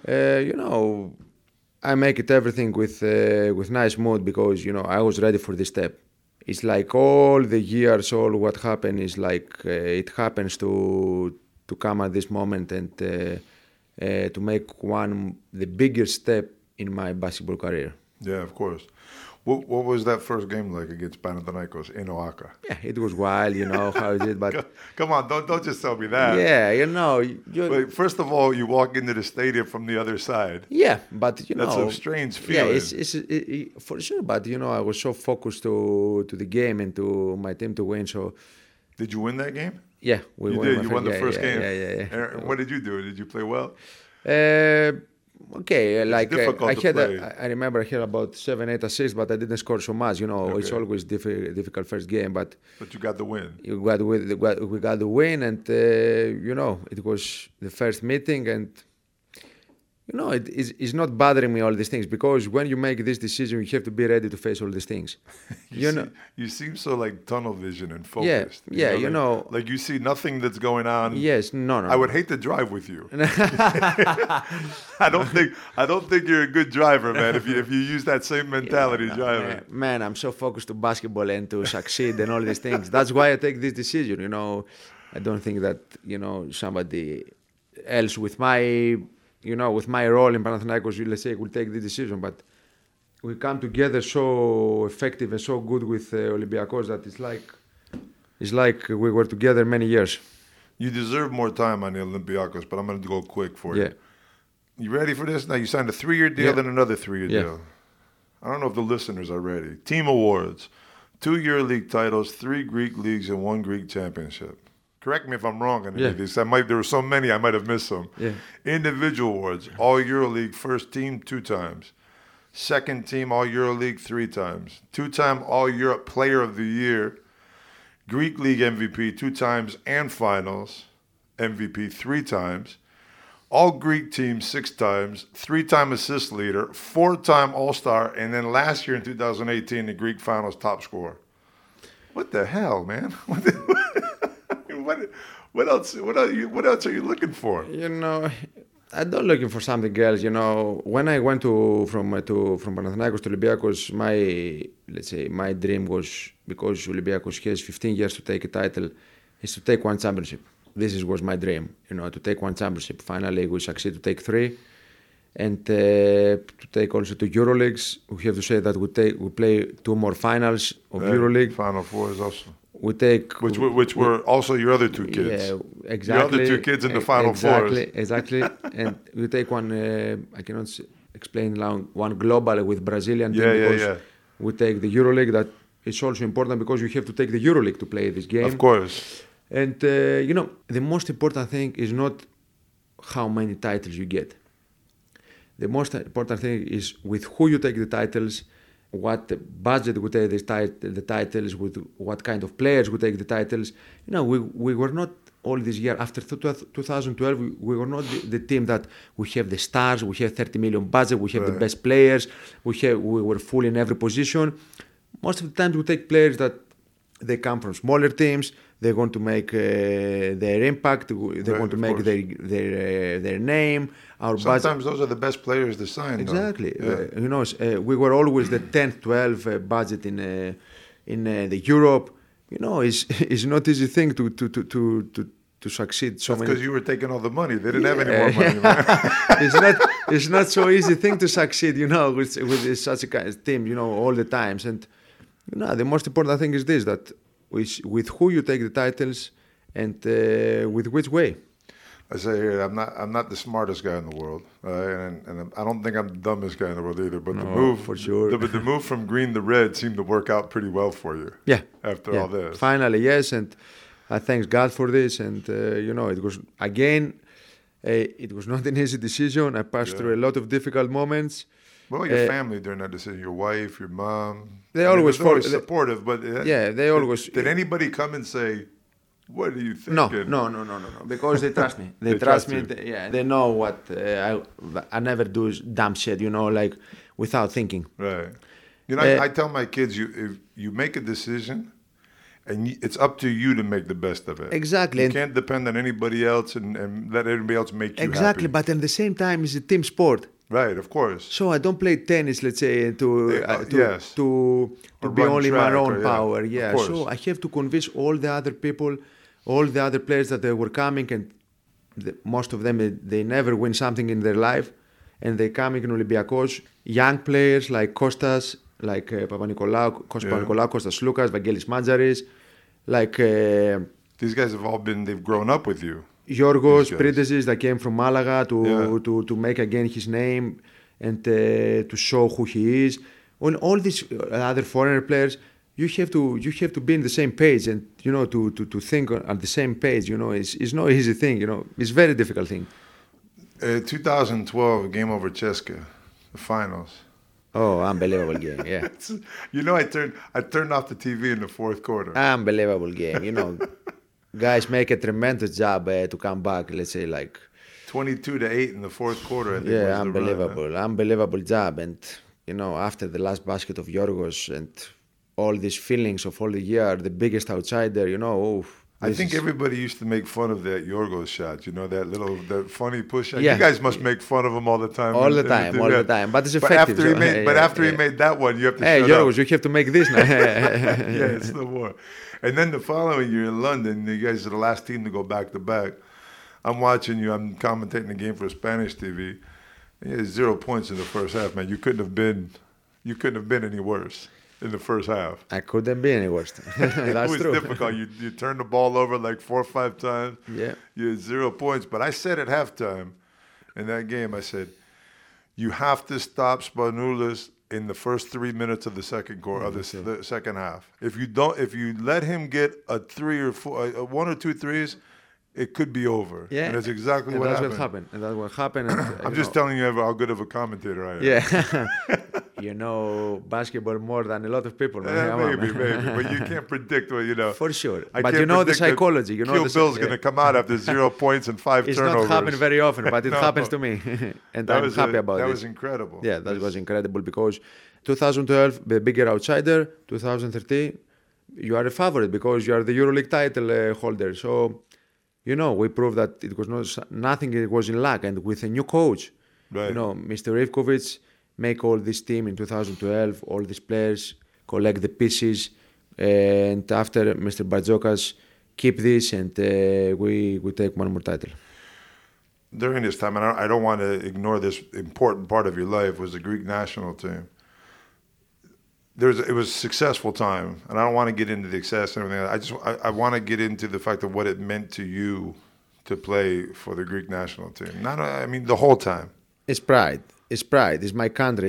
I make it everything with nice mood because, I was ready for this step. It's like all the years, all what happened is like it happens to come at this moment and to make the biggest step in my basketball career. Yeah, of course. What was that first game like against Panathinaikos in OAKA? Yeah, it was wild, how is it? But come on, don't just tell me that. Yeah, But first of all, you walk into the stadium from the other side. Yeah, but that's a strange feeling. Yeah, it's for sure. But I was so focused to the game and to my team to win. So, did you win that game? Yeah, we won. You won the first game. Yeah. And what did you do? Did you play well? Okay, I remember I had about 7-8 assists, but I didn't score so much. It's always difficult first game, but you got the win. We got the win, and it was the first meeting, and it's not bothering me all these things, because when you make this decision, you have to be ready to face all these things. You seem so like tunnel vision and focused. Like you see nothing that's going on. Yes, no. I would hate to drive with you. I don't think you're a good driver, man. If you use that same mentality driving. Man, I'm so focused to basketball and to succeed and all these things. That's why I take this decision. I don't think that somebody else with my role in Panathinaikos, let's say, will take the decision. But we come together so effective and so good with Olympiacos that it's like we were together many years. You deserve more time on the Olympiacos, but I'm going to go quick for you. You ready for this? Now, you signed a 3-year deal, then another 3-year deal. I don't know if the listeners are ready. Team awards, 2 EuroLeague titles, 3 Greek leagues, and 1 Greek championship. Correct me if I'm wrong on any of these. There were so many, I might have missed some. Individual awards, All EuroLeague first team 2 times. Second team All EuroLeague 3 times. 2-time All Europe Player of the Year. Greek League MVP 2 times and Finals MVP 3 times. All Greek team 6 times. 3-time assist leader. 4-time All-Star. And then last year in 2018, the Greek Finals top scorer. What the hell, man? What else are you looking for? I'm not looking for something else. When I went from Panathinaikos to Olympiacos, my dream was, because Olympiacos has 15 years to take a title, is to take 1 championship. This was my dream, to take 1 championship. Finally, we succeed to take 3, and to take also 2 EuroLeagues. We have to say that we play 2 more finals of EuroLeague. Final 4 is also. Which were also your other 2 kids. Yeah, exactly. Your other 2 kids in the Final Fours. Exactly. And we take one, I cannot explain now, one global with Brazilian team, because we take the EuroLeague. That is also important, because you have to take the EuroLeague to play this game. Of course. And, the most important thing is not how many titles you get. The most important thing is with who you take the titles, what budget would take the titles, with what kind of players would take the titles. We were not all this year, after 2012, we were not the team that we have the stars, we have 30 million budget, we have the best players, we were full in every position. Most of the time we take players that they come from smaller teams, they want to make their impact, they want to make their name. Sometimes those are the best players to sign. Exactly. We were always the 10th, 12th budget in the Europe. It's not easy thing to succeed. That's because you were taking all the money. They didn't have any more money. Man. It's not so easy thing to succeed. With such a kind of team. All the times. And the most important thing is this: that with who you take the titles, and with which way. I say here, I'm not the smartest guy in the world, and I don't think I'm the dumbest guy in the world either. But the move, for sure, the move from green to red seemed to work out pretty well for you. Yeah. After all this, finally, yes, and I thank God for this. And it was it was not an easy decision. I passed through a lot of difficult moments. What about your family during that decision? Your wife, your mom? They always supportive, but they always. Did anybody come and say, "What do you think?" No. Because they trust me. They trust me. They know what I never do dumb shit. Like without thinking. Right. I tell my kids, if you make a decision, and it's up to you to make the best of it. Exactly. You can't depend on anybody else and let everybody else make you exactly. happy. But at the same time, it's a team sport. Right, of course. So I don't play tennis, let's say, to be only my own power. Yeah. So I have to convince all the other people, all the other players that they were coming, and most of them they never win something in their life, and they coming in Olympiacos. Young players like Kostas, like Papanikolaou, Kostas Loukas, Vangelis Manjaris, like these guys they've grown up with you. Yorgos Pridezis that came from Malaga to make again his name and to show who he is. On all these other foreigner players, you have to be on the same page and to think on the same page. It's no easy thing. It's a very difficult thing. 2012 game over Ceska, the finals. Oh, unbelievable game! Yeah. I turned off the TV in the fourth quarter. Unbelievable game. guys make a tremendous job to come back. Let's say like 22-8 in the fourth quarter. I think yeah, was the unbelievable, run, huh? unbelievable job. And you know, after the last basket of Yorgos and all these feelings of all the year, the biggest outsider. You know, oh, I think everybody used to make fun of that Yorgos shot. You know, that funny push shot. Yeah. You guys must make fun of him all the time. all the time. But it's effective. After he made that one, you have to. Hey, shut Yorgos, up. you have to make this now. Yeah, it's no more. And then the following year in London, you guys are the last team to go back to back. I'm watching you. I'm commentating the game for Spanish TV. And you had 0 points in the first half, man. You couldn't have been any worse in the first half. I couldn't be any worse. That's It was true. difficult. You turned the ball over like 4 or 5 times. Yeah. You had 0 points. But I said at halftime in that game, I said, you have to stop Spanoulis in the first 3 minutes of the second quarter of the second half. If you let him get a 3 or 4, 1 or 2 threes, it could be over. Yeah, and that's exactly and what that's happened. And that's what happened. And, I'm just telling you how good of a commentator I am. Yeah. You know basketball more than a lot of people. Man. Maybe, but you can't predict what you know. For sure. I But can't you know the predict that psychology. You know Kill the Bill's going to come out after 0 points and 5 It's turnovers. not happen very often, but it No. happens to me, and I'm happy about it. That was incredible. Yeah, that was incredible because 2012, the bigger outsider. 2013, you are a favorite because you are the EuroLeague title holder. So, you know, we proved that it was nothing. It was in luck, and with a new coach, Right. you know, Mr. Ivkovic make all this team in 2012, all these players collect the pieces, and after Mr. Barzokas keep this, and we take one more title. During this time, and I don't want to ignore this important part of your life, was the Greek national team. It was a successful time, and I don't want to get into the excess and everything. I want to get into the fact of what it meant to you to play for the Greek national team. The whole time. It's pride. It's pride. It's my country.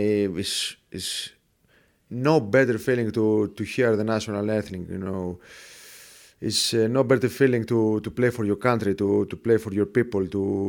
It's no better feeling to hear the national anthem. You know, it's no better feeling to play for your country, to play for your people.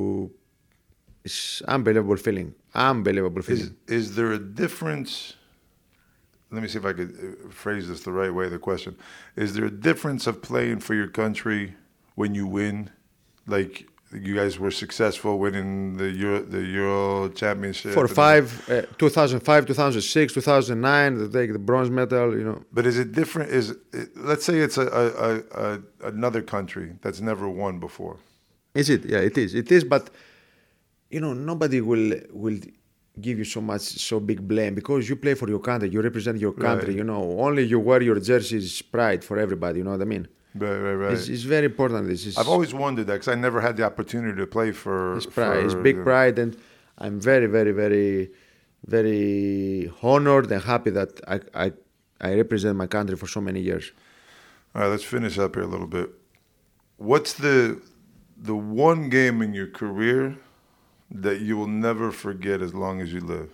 It's unbelievable feeling. Unbelievable feeling. Is there a difference? Let me see if I could phrase this the right way, the question. Is there a difference of playing for your country when you win? Like you guys were successful winning the Euro Championship. 2005, 2006, 2009, they take the bronze medal, you know. But is it different? Let's say it's another country that's never won before. Is it? Yeah, it is. It is, but, you know, nobody will give you so big blame because you play for your country, you represent your country, Right. you know. Only you wear your jersey's pride for everybody, you know what I mean? Right. It's very important. I've always wondered that because I never had the opportunity to play for. It's pride. It's big pride, and I'm very, very, very, very honored and happy that I represent my country for so many years. All right, let's finish up here a little bit. What's the one game in your career that you will never forget as long as you live?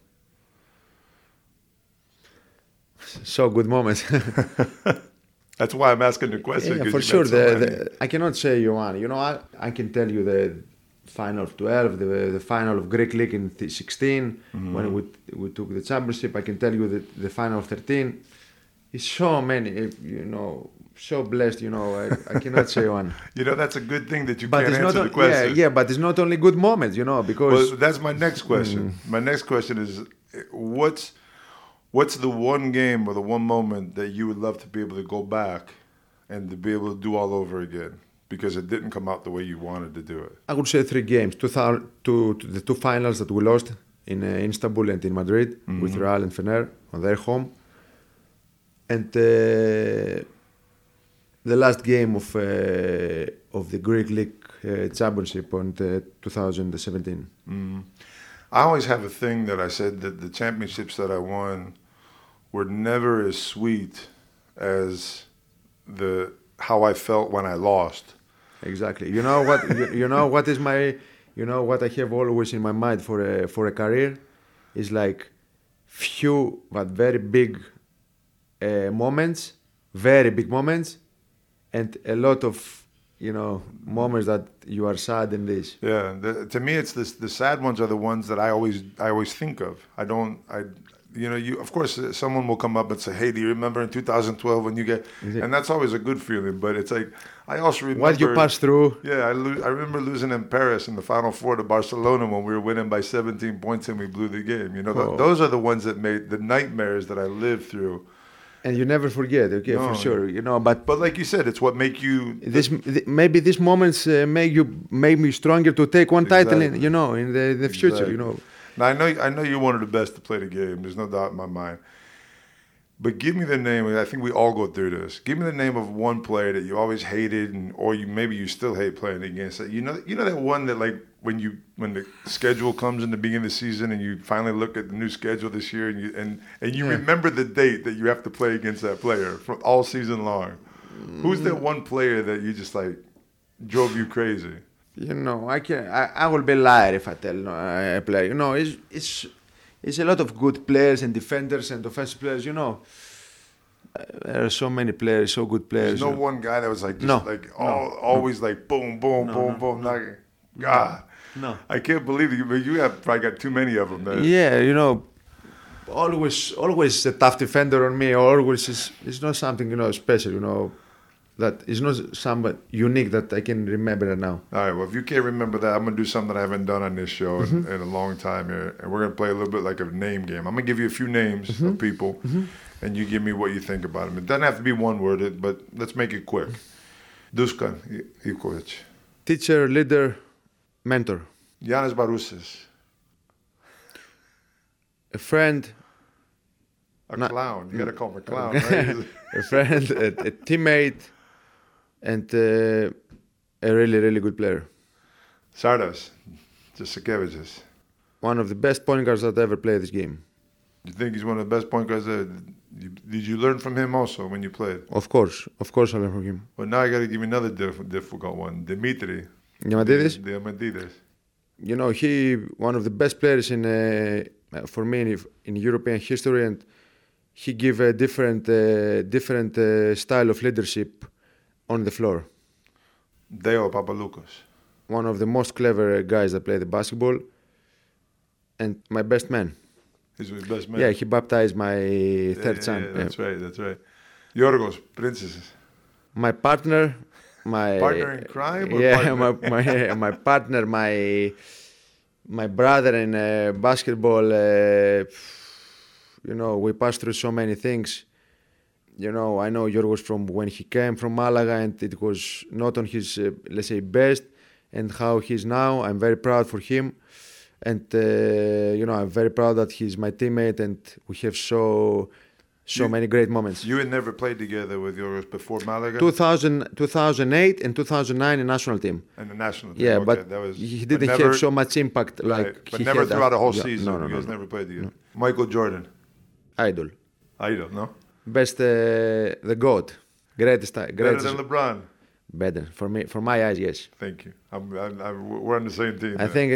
So good moments. That's why I'm asking the question. Yeah, 'cause for you sure. met so many. I cannot say you won. You know, I can tell you the final of 12, the final of Greek League in 16, when we took the championship. I can tell you the final of 13. It's so many, you know, so blessed, you know. I cannot say one. You know, that's a good thing that you But can't it's not answer the question. yeah, but it's not only good moments, you know, because Well, that's my next question. My next question is, what's the one game or the one moment that you would love to be able to go back and to be able to do all over again because it didn't come out the way you wanted to do it? I would say 3 games. The 2 finals that we lost in Istanbul and in Madrid with Real and Fener on their home. And the last game of the Greek League Championship on 2017. I always have a thing that I said that the championships that I won were never as sweet as how I felt when I lost. Exactly. You know what? you know what is my? You know what I have always in my mind for a career is like few but very big moments, very big moments, and a lot of moments that you are sad in this. Yeah, to me, it's the sad ones are the ones that I always think of. you know, of course, someone will come up and say, "Hey, do you remember in 2012 when you get?" And that's always a good feeling. But it's like I also remember what you passed through. Yeah, I remember losing in Paris in the Final Four to Barcelona when we were winning by 17 points and we blew the game. You know, those are the ones that made the nightmares that I lived through. And you never forget, okay, no, for sure, you know. But like you said, it's what make you. Maybe these moments make me stronger to take one title, in the future, you know. Now I know you're one of the best to play the game. There's no doubt in my mind. But give me the name. I think we all go through this. Give me the name of one player that you always hated, or maybe you still hate playing against. You know that one that like when the schedule comes in the beginning of the season and you finally look at the new schedule this year and you remember the date that you have to play against that player for all season long. Who's that one player that you just like drove you crazy? You know, I will be a liar if I tell a player. You know, it's a lot of good players and defenders and offensive players. You know, there are so many players, so good players. There's no one guy that was like always like boom, boom, boom, boom. God, no, I can't believe it. But you have probably got too many of them, man. Yeah, you know, always a tough defender on me. Always it's not something special. You know. That is not something unique that I can remember right now. All right, well, if you can't remember that, I'm going to do something that I haven't done on this show in a long time here. And we're going to play a little bit like a name game. I'm going to give you a few names of people, and you give me what you think about them. It doesn't have to be one word, but let's make it quick. Dušan Ivković. Teacher, leader, mentor. Giannis Barousis. A friend. Clown. You got to call him a clown, right? A friend, a teammate. And a really, really good player. Sardas Jasikevičius. One of the best point guards that ever played this game. You think he's one of the best point guards? Did you learn from him also when you played? Of course I learned from him. Well, now I got to give you another difficult one. Dimitri Diamantidis. You know, he one of the best players for me in European history, and he gave a different style of leadership on the floor. Deo Papaloukas. One of the most clever guys that played the basketball, and my best man. He's his best man. Yeah, he baptized my third son. Yeah, that's right. Yorgos Printzis. My partner, partner in crime. Yeah, my partner, my brother in basketball. You know, we passed through so many things. You know, I know Yorgos from when he came from Malaga, and it was not on his, let's say, best, and how he's now. I'm very proud for him, and you know, I'm very proud that he's my teammate, and we have so many great moments. You had never played together with Yorgos before Malaga? 2008 and 2009 in national team. And the national team, yeah, okay. But he didn't have so much impact like but he never had throughout a whole yeah, season. No, you guys never played together. No. Michael Jordan. Idol, no? Best, the GOAT, greatest. Better than LeBron. Better for me, for my eyes, yes. Thank you. We're on the same team. I think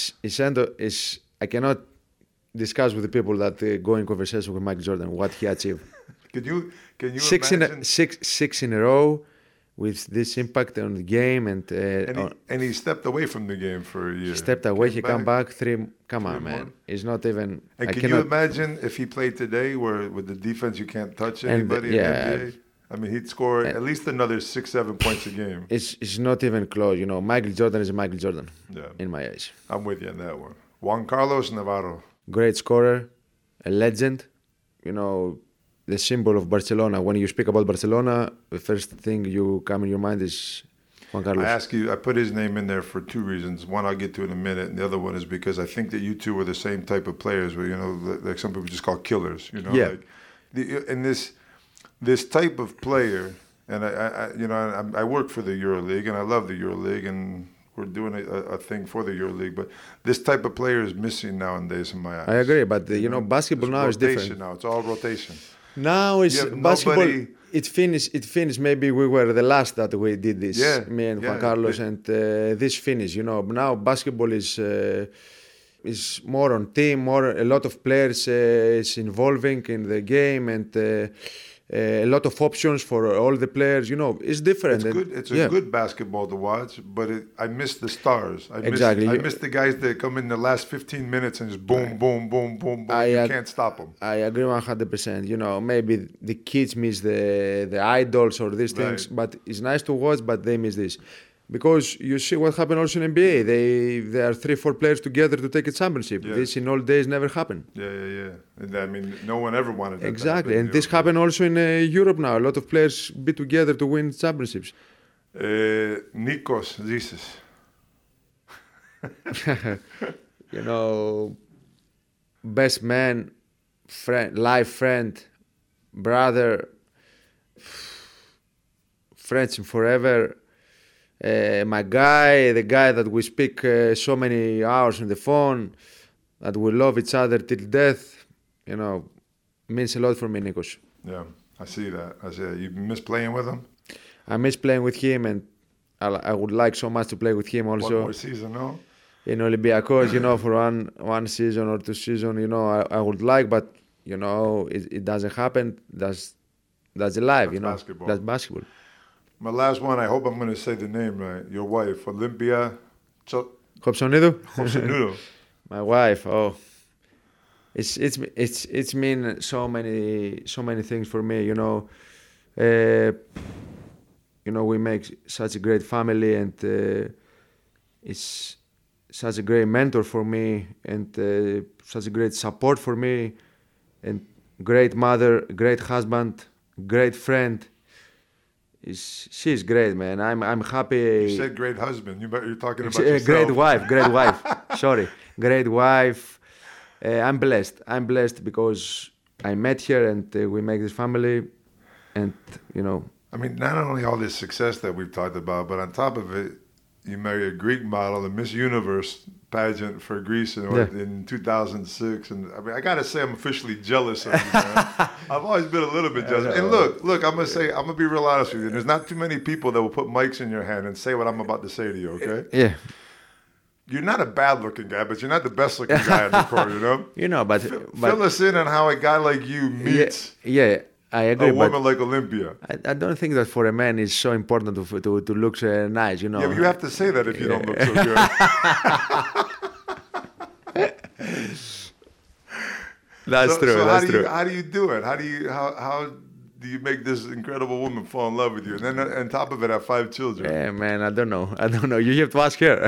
is I cannot discuss with the people that go in conversation with Michael Jordan what he achieved. Can you imagine? Six in a row with this impact on the game, and he stepped away from the game for a year. He stepped away. He come back three. Come on, man. More. It's not even. And can you imagine if he played today, where with the defense you can't touch anybody in the NBA? I mean, he'd score at least another 6-7 points a game. It's not even close. You know, Michael Jordan is a Michael Jordan. Yeah. In my eyes. I'm with you on that one. Juan Carlos Navarro. Great scorer, a legend. You know, the symbol of Barcelona. When you speak about Barcelona, the first thing you come in your mind is Juan Carlos. I put his name in there for two reasons. One I'll get to in a minute, and the other one is because I think that you two were the same type of players, where, you know, like some people just call killers. You know, yeah. And this type of player, and I work for the EuroLeague, and I love the EuroLeague, and we're doing a thing for the EuroLeague, but this type of player is missing nowadays in my eyes. I agree, but basketball now is different. Now it's all rotation. Now it's basketball. It finished. Maybe we were the last that we did this. Yeah, me and Juan Carlos, and this finished. You know, now basketball is more on team. A lot of players is involving in the game, and a lot of options for all the players. You know, it's different. It's good. It's a good basketball to watch, but I miss the stars. I miss the guys that come in the last 15 minutes and just boom, boom, boom, boom, boom. You can't stop them. I agree 100%. You know, maybe the kids miss the idols or these things, but it's nice to watch, but they miss this. Because you see what happened also in NBA. They are 3-4 players together to take a championship. Yeah. This in old days never happened. Yeah. And I mean, no one ever wanted that. Exactly. And this happened also in Europe now. A lot of players be together to win championships. Nikos Zisis. You know, best man, friend, life friend, brother, friends forever. My guy, the guy that we speak so many hours on the phone, that we love each other till death, you know, means a lot for me, Nikos. Yeah, I see that. You miss playing with him? I miss playing with him, and I would like so much to play with him also. One more season, no? In Olympiacos, you know, for one season or 2 seasons, you know, I would like, but, you know, it doesn't happen. That's life, you know. Basketball. That's basketball. My last one, I hope I'm going to say the name right. Your wife, Olympia Hopsonidou. My wife. Oh, it's mean so many things for me. You know, we make such a great family, and it's such a great mentor for me, and such a great support for me, and great mother, great husband, great friend. She's great, man. I'm happy. You said great husband. You're talking about yourself. Great wife. Sorry, great wife. I'm blessed. I'm blessed because I met her and we make this family, and you know. I mean, not only all this success that we've talked about, but on top of it, you marry a Greek model, the Miss Universe pageant for Greece in 2006, and I mean, I gotta say, I'm officially jealous of you, man. I've always been a little bit jealous. And look, I'm gonna be real honest with you. There's not too many people that will put mics in your hand and say what I'm about to say to you. Okay? Yeah. You're not a bad-looking guy, but you're not the best-looking guy in the court. You know. You know, but fill us in on how a guy like you meets. Yeah. I agree, a woman like Olympia. I don't think that for a man it's so important to look nice, you know. Yeah, but you have to say that if you don't look so good. That's true. How do you do it? How do you make this incredible woman fall in love with you? And then on top of it, have 5 children. Yeah, man, I don't know. You have to ask her.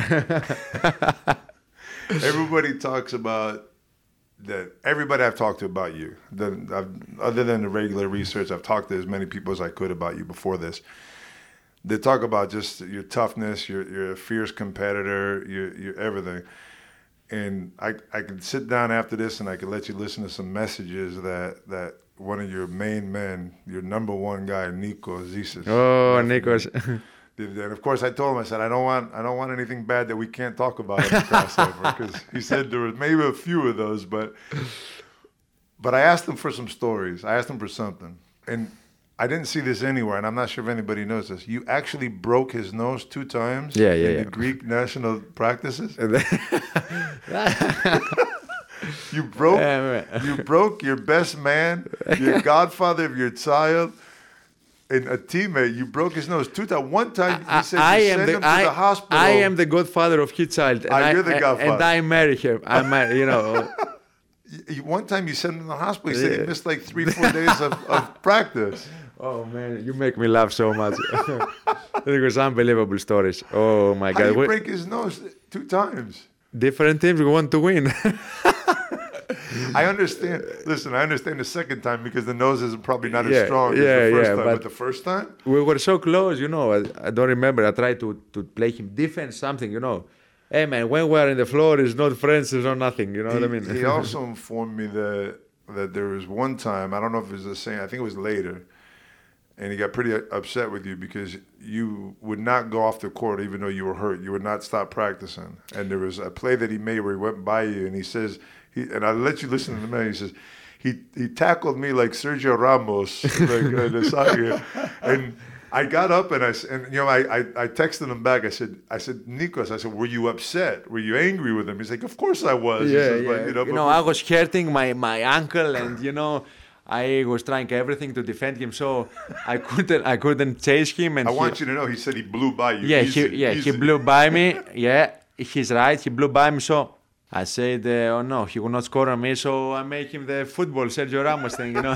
Everybody talks about that. Everybody I've talked to about you, other than the regular research, I've talked to as many people as I could about you before this. They talk about just your toughness, you're a fierce competitor, you're everything. And I could sit down after this and I could let you listen to some messages that one of your main men, your number one guy, Nikos Zisis. Oh, Nikos. And of course, I told him, I said, I don't want anything bad that we can't talk about in the crossover, because he said there was maybe a few of those, but I asked him for some stories. I asked him for something, and I didn't see this anywhere, and I'm not sure if anybody knows this. You actually broke his nose 2 times in the Greek national practices. You broke your best man, your godfather of your child. And a teammate, you broke his nose 2 times. One time, you said you sent him to the hospital. I am the godfather of his child. You're the godfather. And I marry him. You know. One time you sent him to the hospital. You said he missed like 3-4 days of practice. Oh, man, you make me laugh so much. It was unbelievable stories. Oh, my God. How do you break his nose 2 times? Different teams want to win. I understand. Listen, I understand the second time because the nose is probably not as strong as the first time. But the first time? We were so close, you know. I don't remember. I tried to play him defense, something, you know. Hey, man, when we're in the floor, it's not friends, it's not nothing. You know what I mean? He also informed me that there was one time, I don't know if it was the same, I think it was later, and he got pretty upset with you because you would not go off the court even though you were hurt. You would not stop practicing. And there was a play that he made where he went by you, and he says, and I'll let you listen to the man. He says, he tackled me like Sergio Ramos, and I got up and I texted him back. I said, Nikos, were you upset? Were you angry with him? He's like, of course I was. Yeah, says, yeah. But, I was hurting my ankle, and I was trying everything to defend him, so I couldn't chase him. And I want you to know, he said he blew by you. Yeah, easy. he blew by me. Yeah, he's right. He blew by me, so I said, oh no, he will not score on me, so I make him the football Sergio Ramos thing, you know.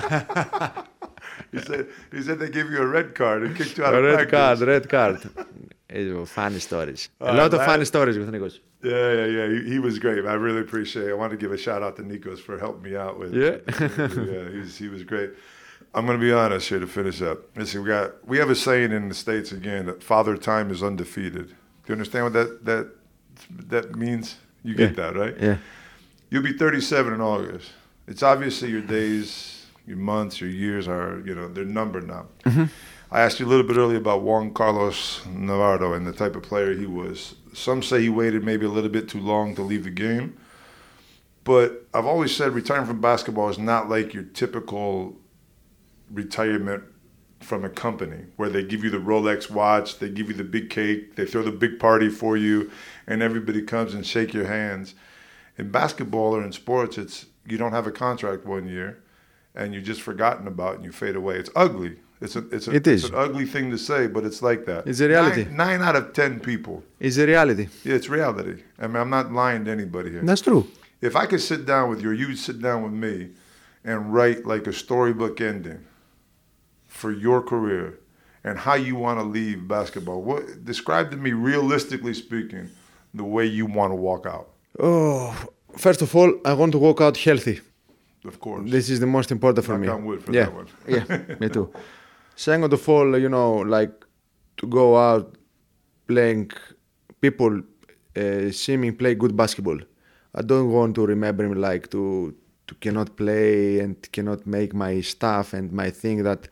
He said they gave you a red card and kicked you out of practice. Red card. It was funny stories. A lot of funny stories with Nikos. Yeah. He was great. I really appreciate it. I want to give a shout out to Nikos for helping me out with it. Yeah, he was great. I'm going to be honest here to finish up. Listen, we have a saying in the States again that Father Time is undefeated. Do you understand what that means? You get that, right? Yeah. You'll be 37 in August. It's obviously your days, your months, your years are, they're numbered now. Mm-hmm. I asked you a little bit earlier about Juan Carlos Navarro and the type of player he was. Some say he waited maybe a little bit too long to leave the game. But I've always said retiring from basketball is not like your typical retirement from a company where they give you the Rolex watch, they give you the big cake, they throw the big party for you, and everybody comes and shake your hands. In basketball or in sports, it's you don't have a contract 1 year, and you're just forgotten about and you fade away. It's ugly. It's an ugly thing to say, but it's like that. It's a reality. 9 out of 10 people. It's a reality. Yeah, it's reality. I mean, I'm not lying to anybody here. That's true. If I could sit down with you, or you would sit down with me, and write like a storybook ending for your career and how you want to leave basketball, describe to me, realistically speaking, the way you want to walk out. Oh, first of all, I want to walk out healthy. Of course. This is the most important for me. Knock on wood for that one. Yeah, me too. Second of all, like to go out playing, people see me play good basketball. I don't want to remember him like to cannot play and cannot make my stuff and my thing that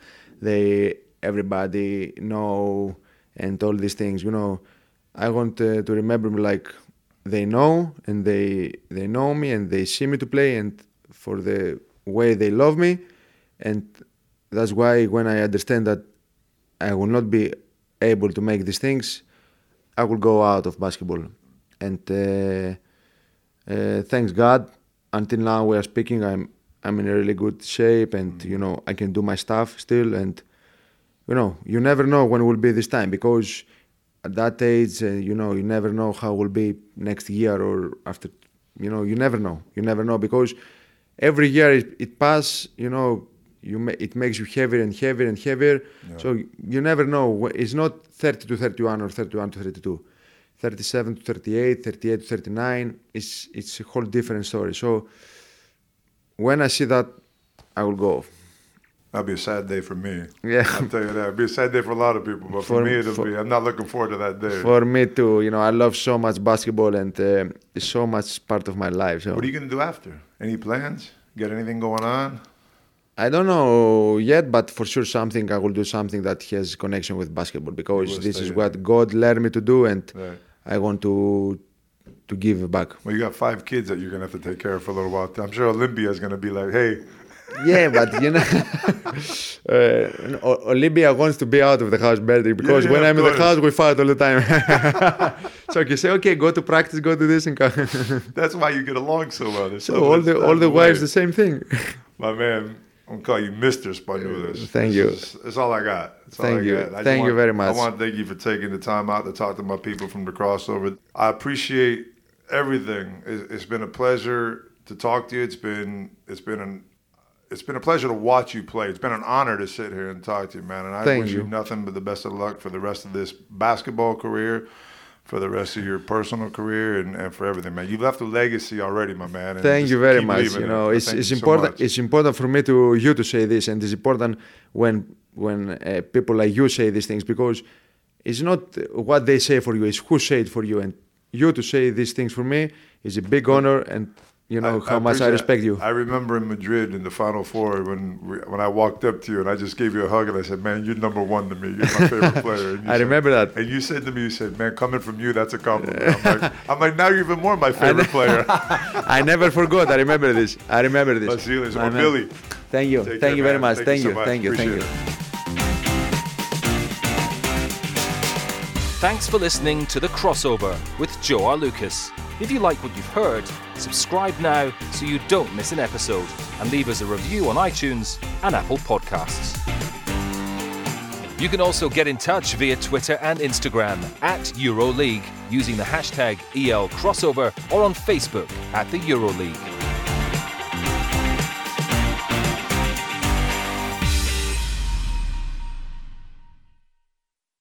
everybody know and all these things. I want to remember him like they know and they know me and they see me to play and for the way they love me, and that's why when I understand that I will not be able to make these things, I will go out of basketball. And thanks God, until now we are speaking, I'm in a really good shape, and I can do my stuff still. And you never know when it will be this time, because at that age, you never know how it will be next year or after. You never know. You never know, because every year it passes. It makes you heavier and heavier and heavier. Yeah. So you never know. It's not 30 to 31 or 31 to 32. 37 to 38, 38 to 39. It's a whole different story. So when I see that, I will go. That'll be a sad day for me. Yeah. I'll tell you that. It'll be a sad day for a lot of people, but for me it'll be. I'm not looking forward to that day. For me too. I love so much basketball, and it's so much part of my life. So. What are you going to do after? Any plans? Got anything going on? I don't know yet, but for sure I will do something that has connection with basketball, because this is what God led me to do, and right. I want to give back. Well, you got 5 kids that you're going to have to take care of for a little while. I'm sure Olympia is going to be like, hey. Yeah, but Olympia wants to be out of the house better, because when I'm in the house, we fight all the time. So you say, okay, go to practice, go to this, and go. That's why you get along so well. So all the wives, the same thing. My man, I'm going to call you Mr. Spanulis. Thank you. That's all I got. Thank you. Thank you very much. I want to thank you for taking the time out to talk to my people from the crossover. I appreciate everything. It's been a pleasure to talk to you. It's been a pleasure to watch you play. It's been an honor to sit here and talk to you, man. And I wish you nothing but the best of luck for the rest of this basketball career, for the rest of your personal career, and for everything, man. You've left a legacy already, my man. Thank you very much. It's important. It's important for me to say this, and it's important when people like you say these things, because it's not what they say for you; it's who say it for you. And you to say these things for me is a big honor, and how much I respect you. I remember in Madrid in the Final Four when I walked up to you and I just gave you a hug and I said, man, you're number one to me. You're my favorite player. I remember that. And you said to me, man, coming from you, that's a compliment. I'm like, now you're even more my favorite player. I never forgot. I remember this. Vasilis, or Billy. Thank you. Thank you very much. Thank you. Thanks for listening to The Crossover with Joe R. Lucas. If you like what you've heard, subscribe now so you don't miss an episode, and leave us a review on iTunes and Apple Podcasts. You can also get in touch via Twitter and Instagram at EuroLeague using the hashtag ELCrossover, or on Facebook at the EuroLeague.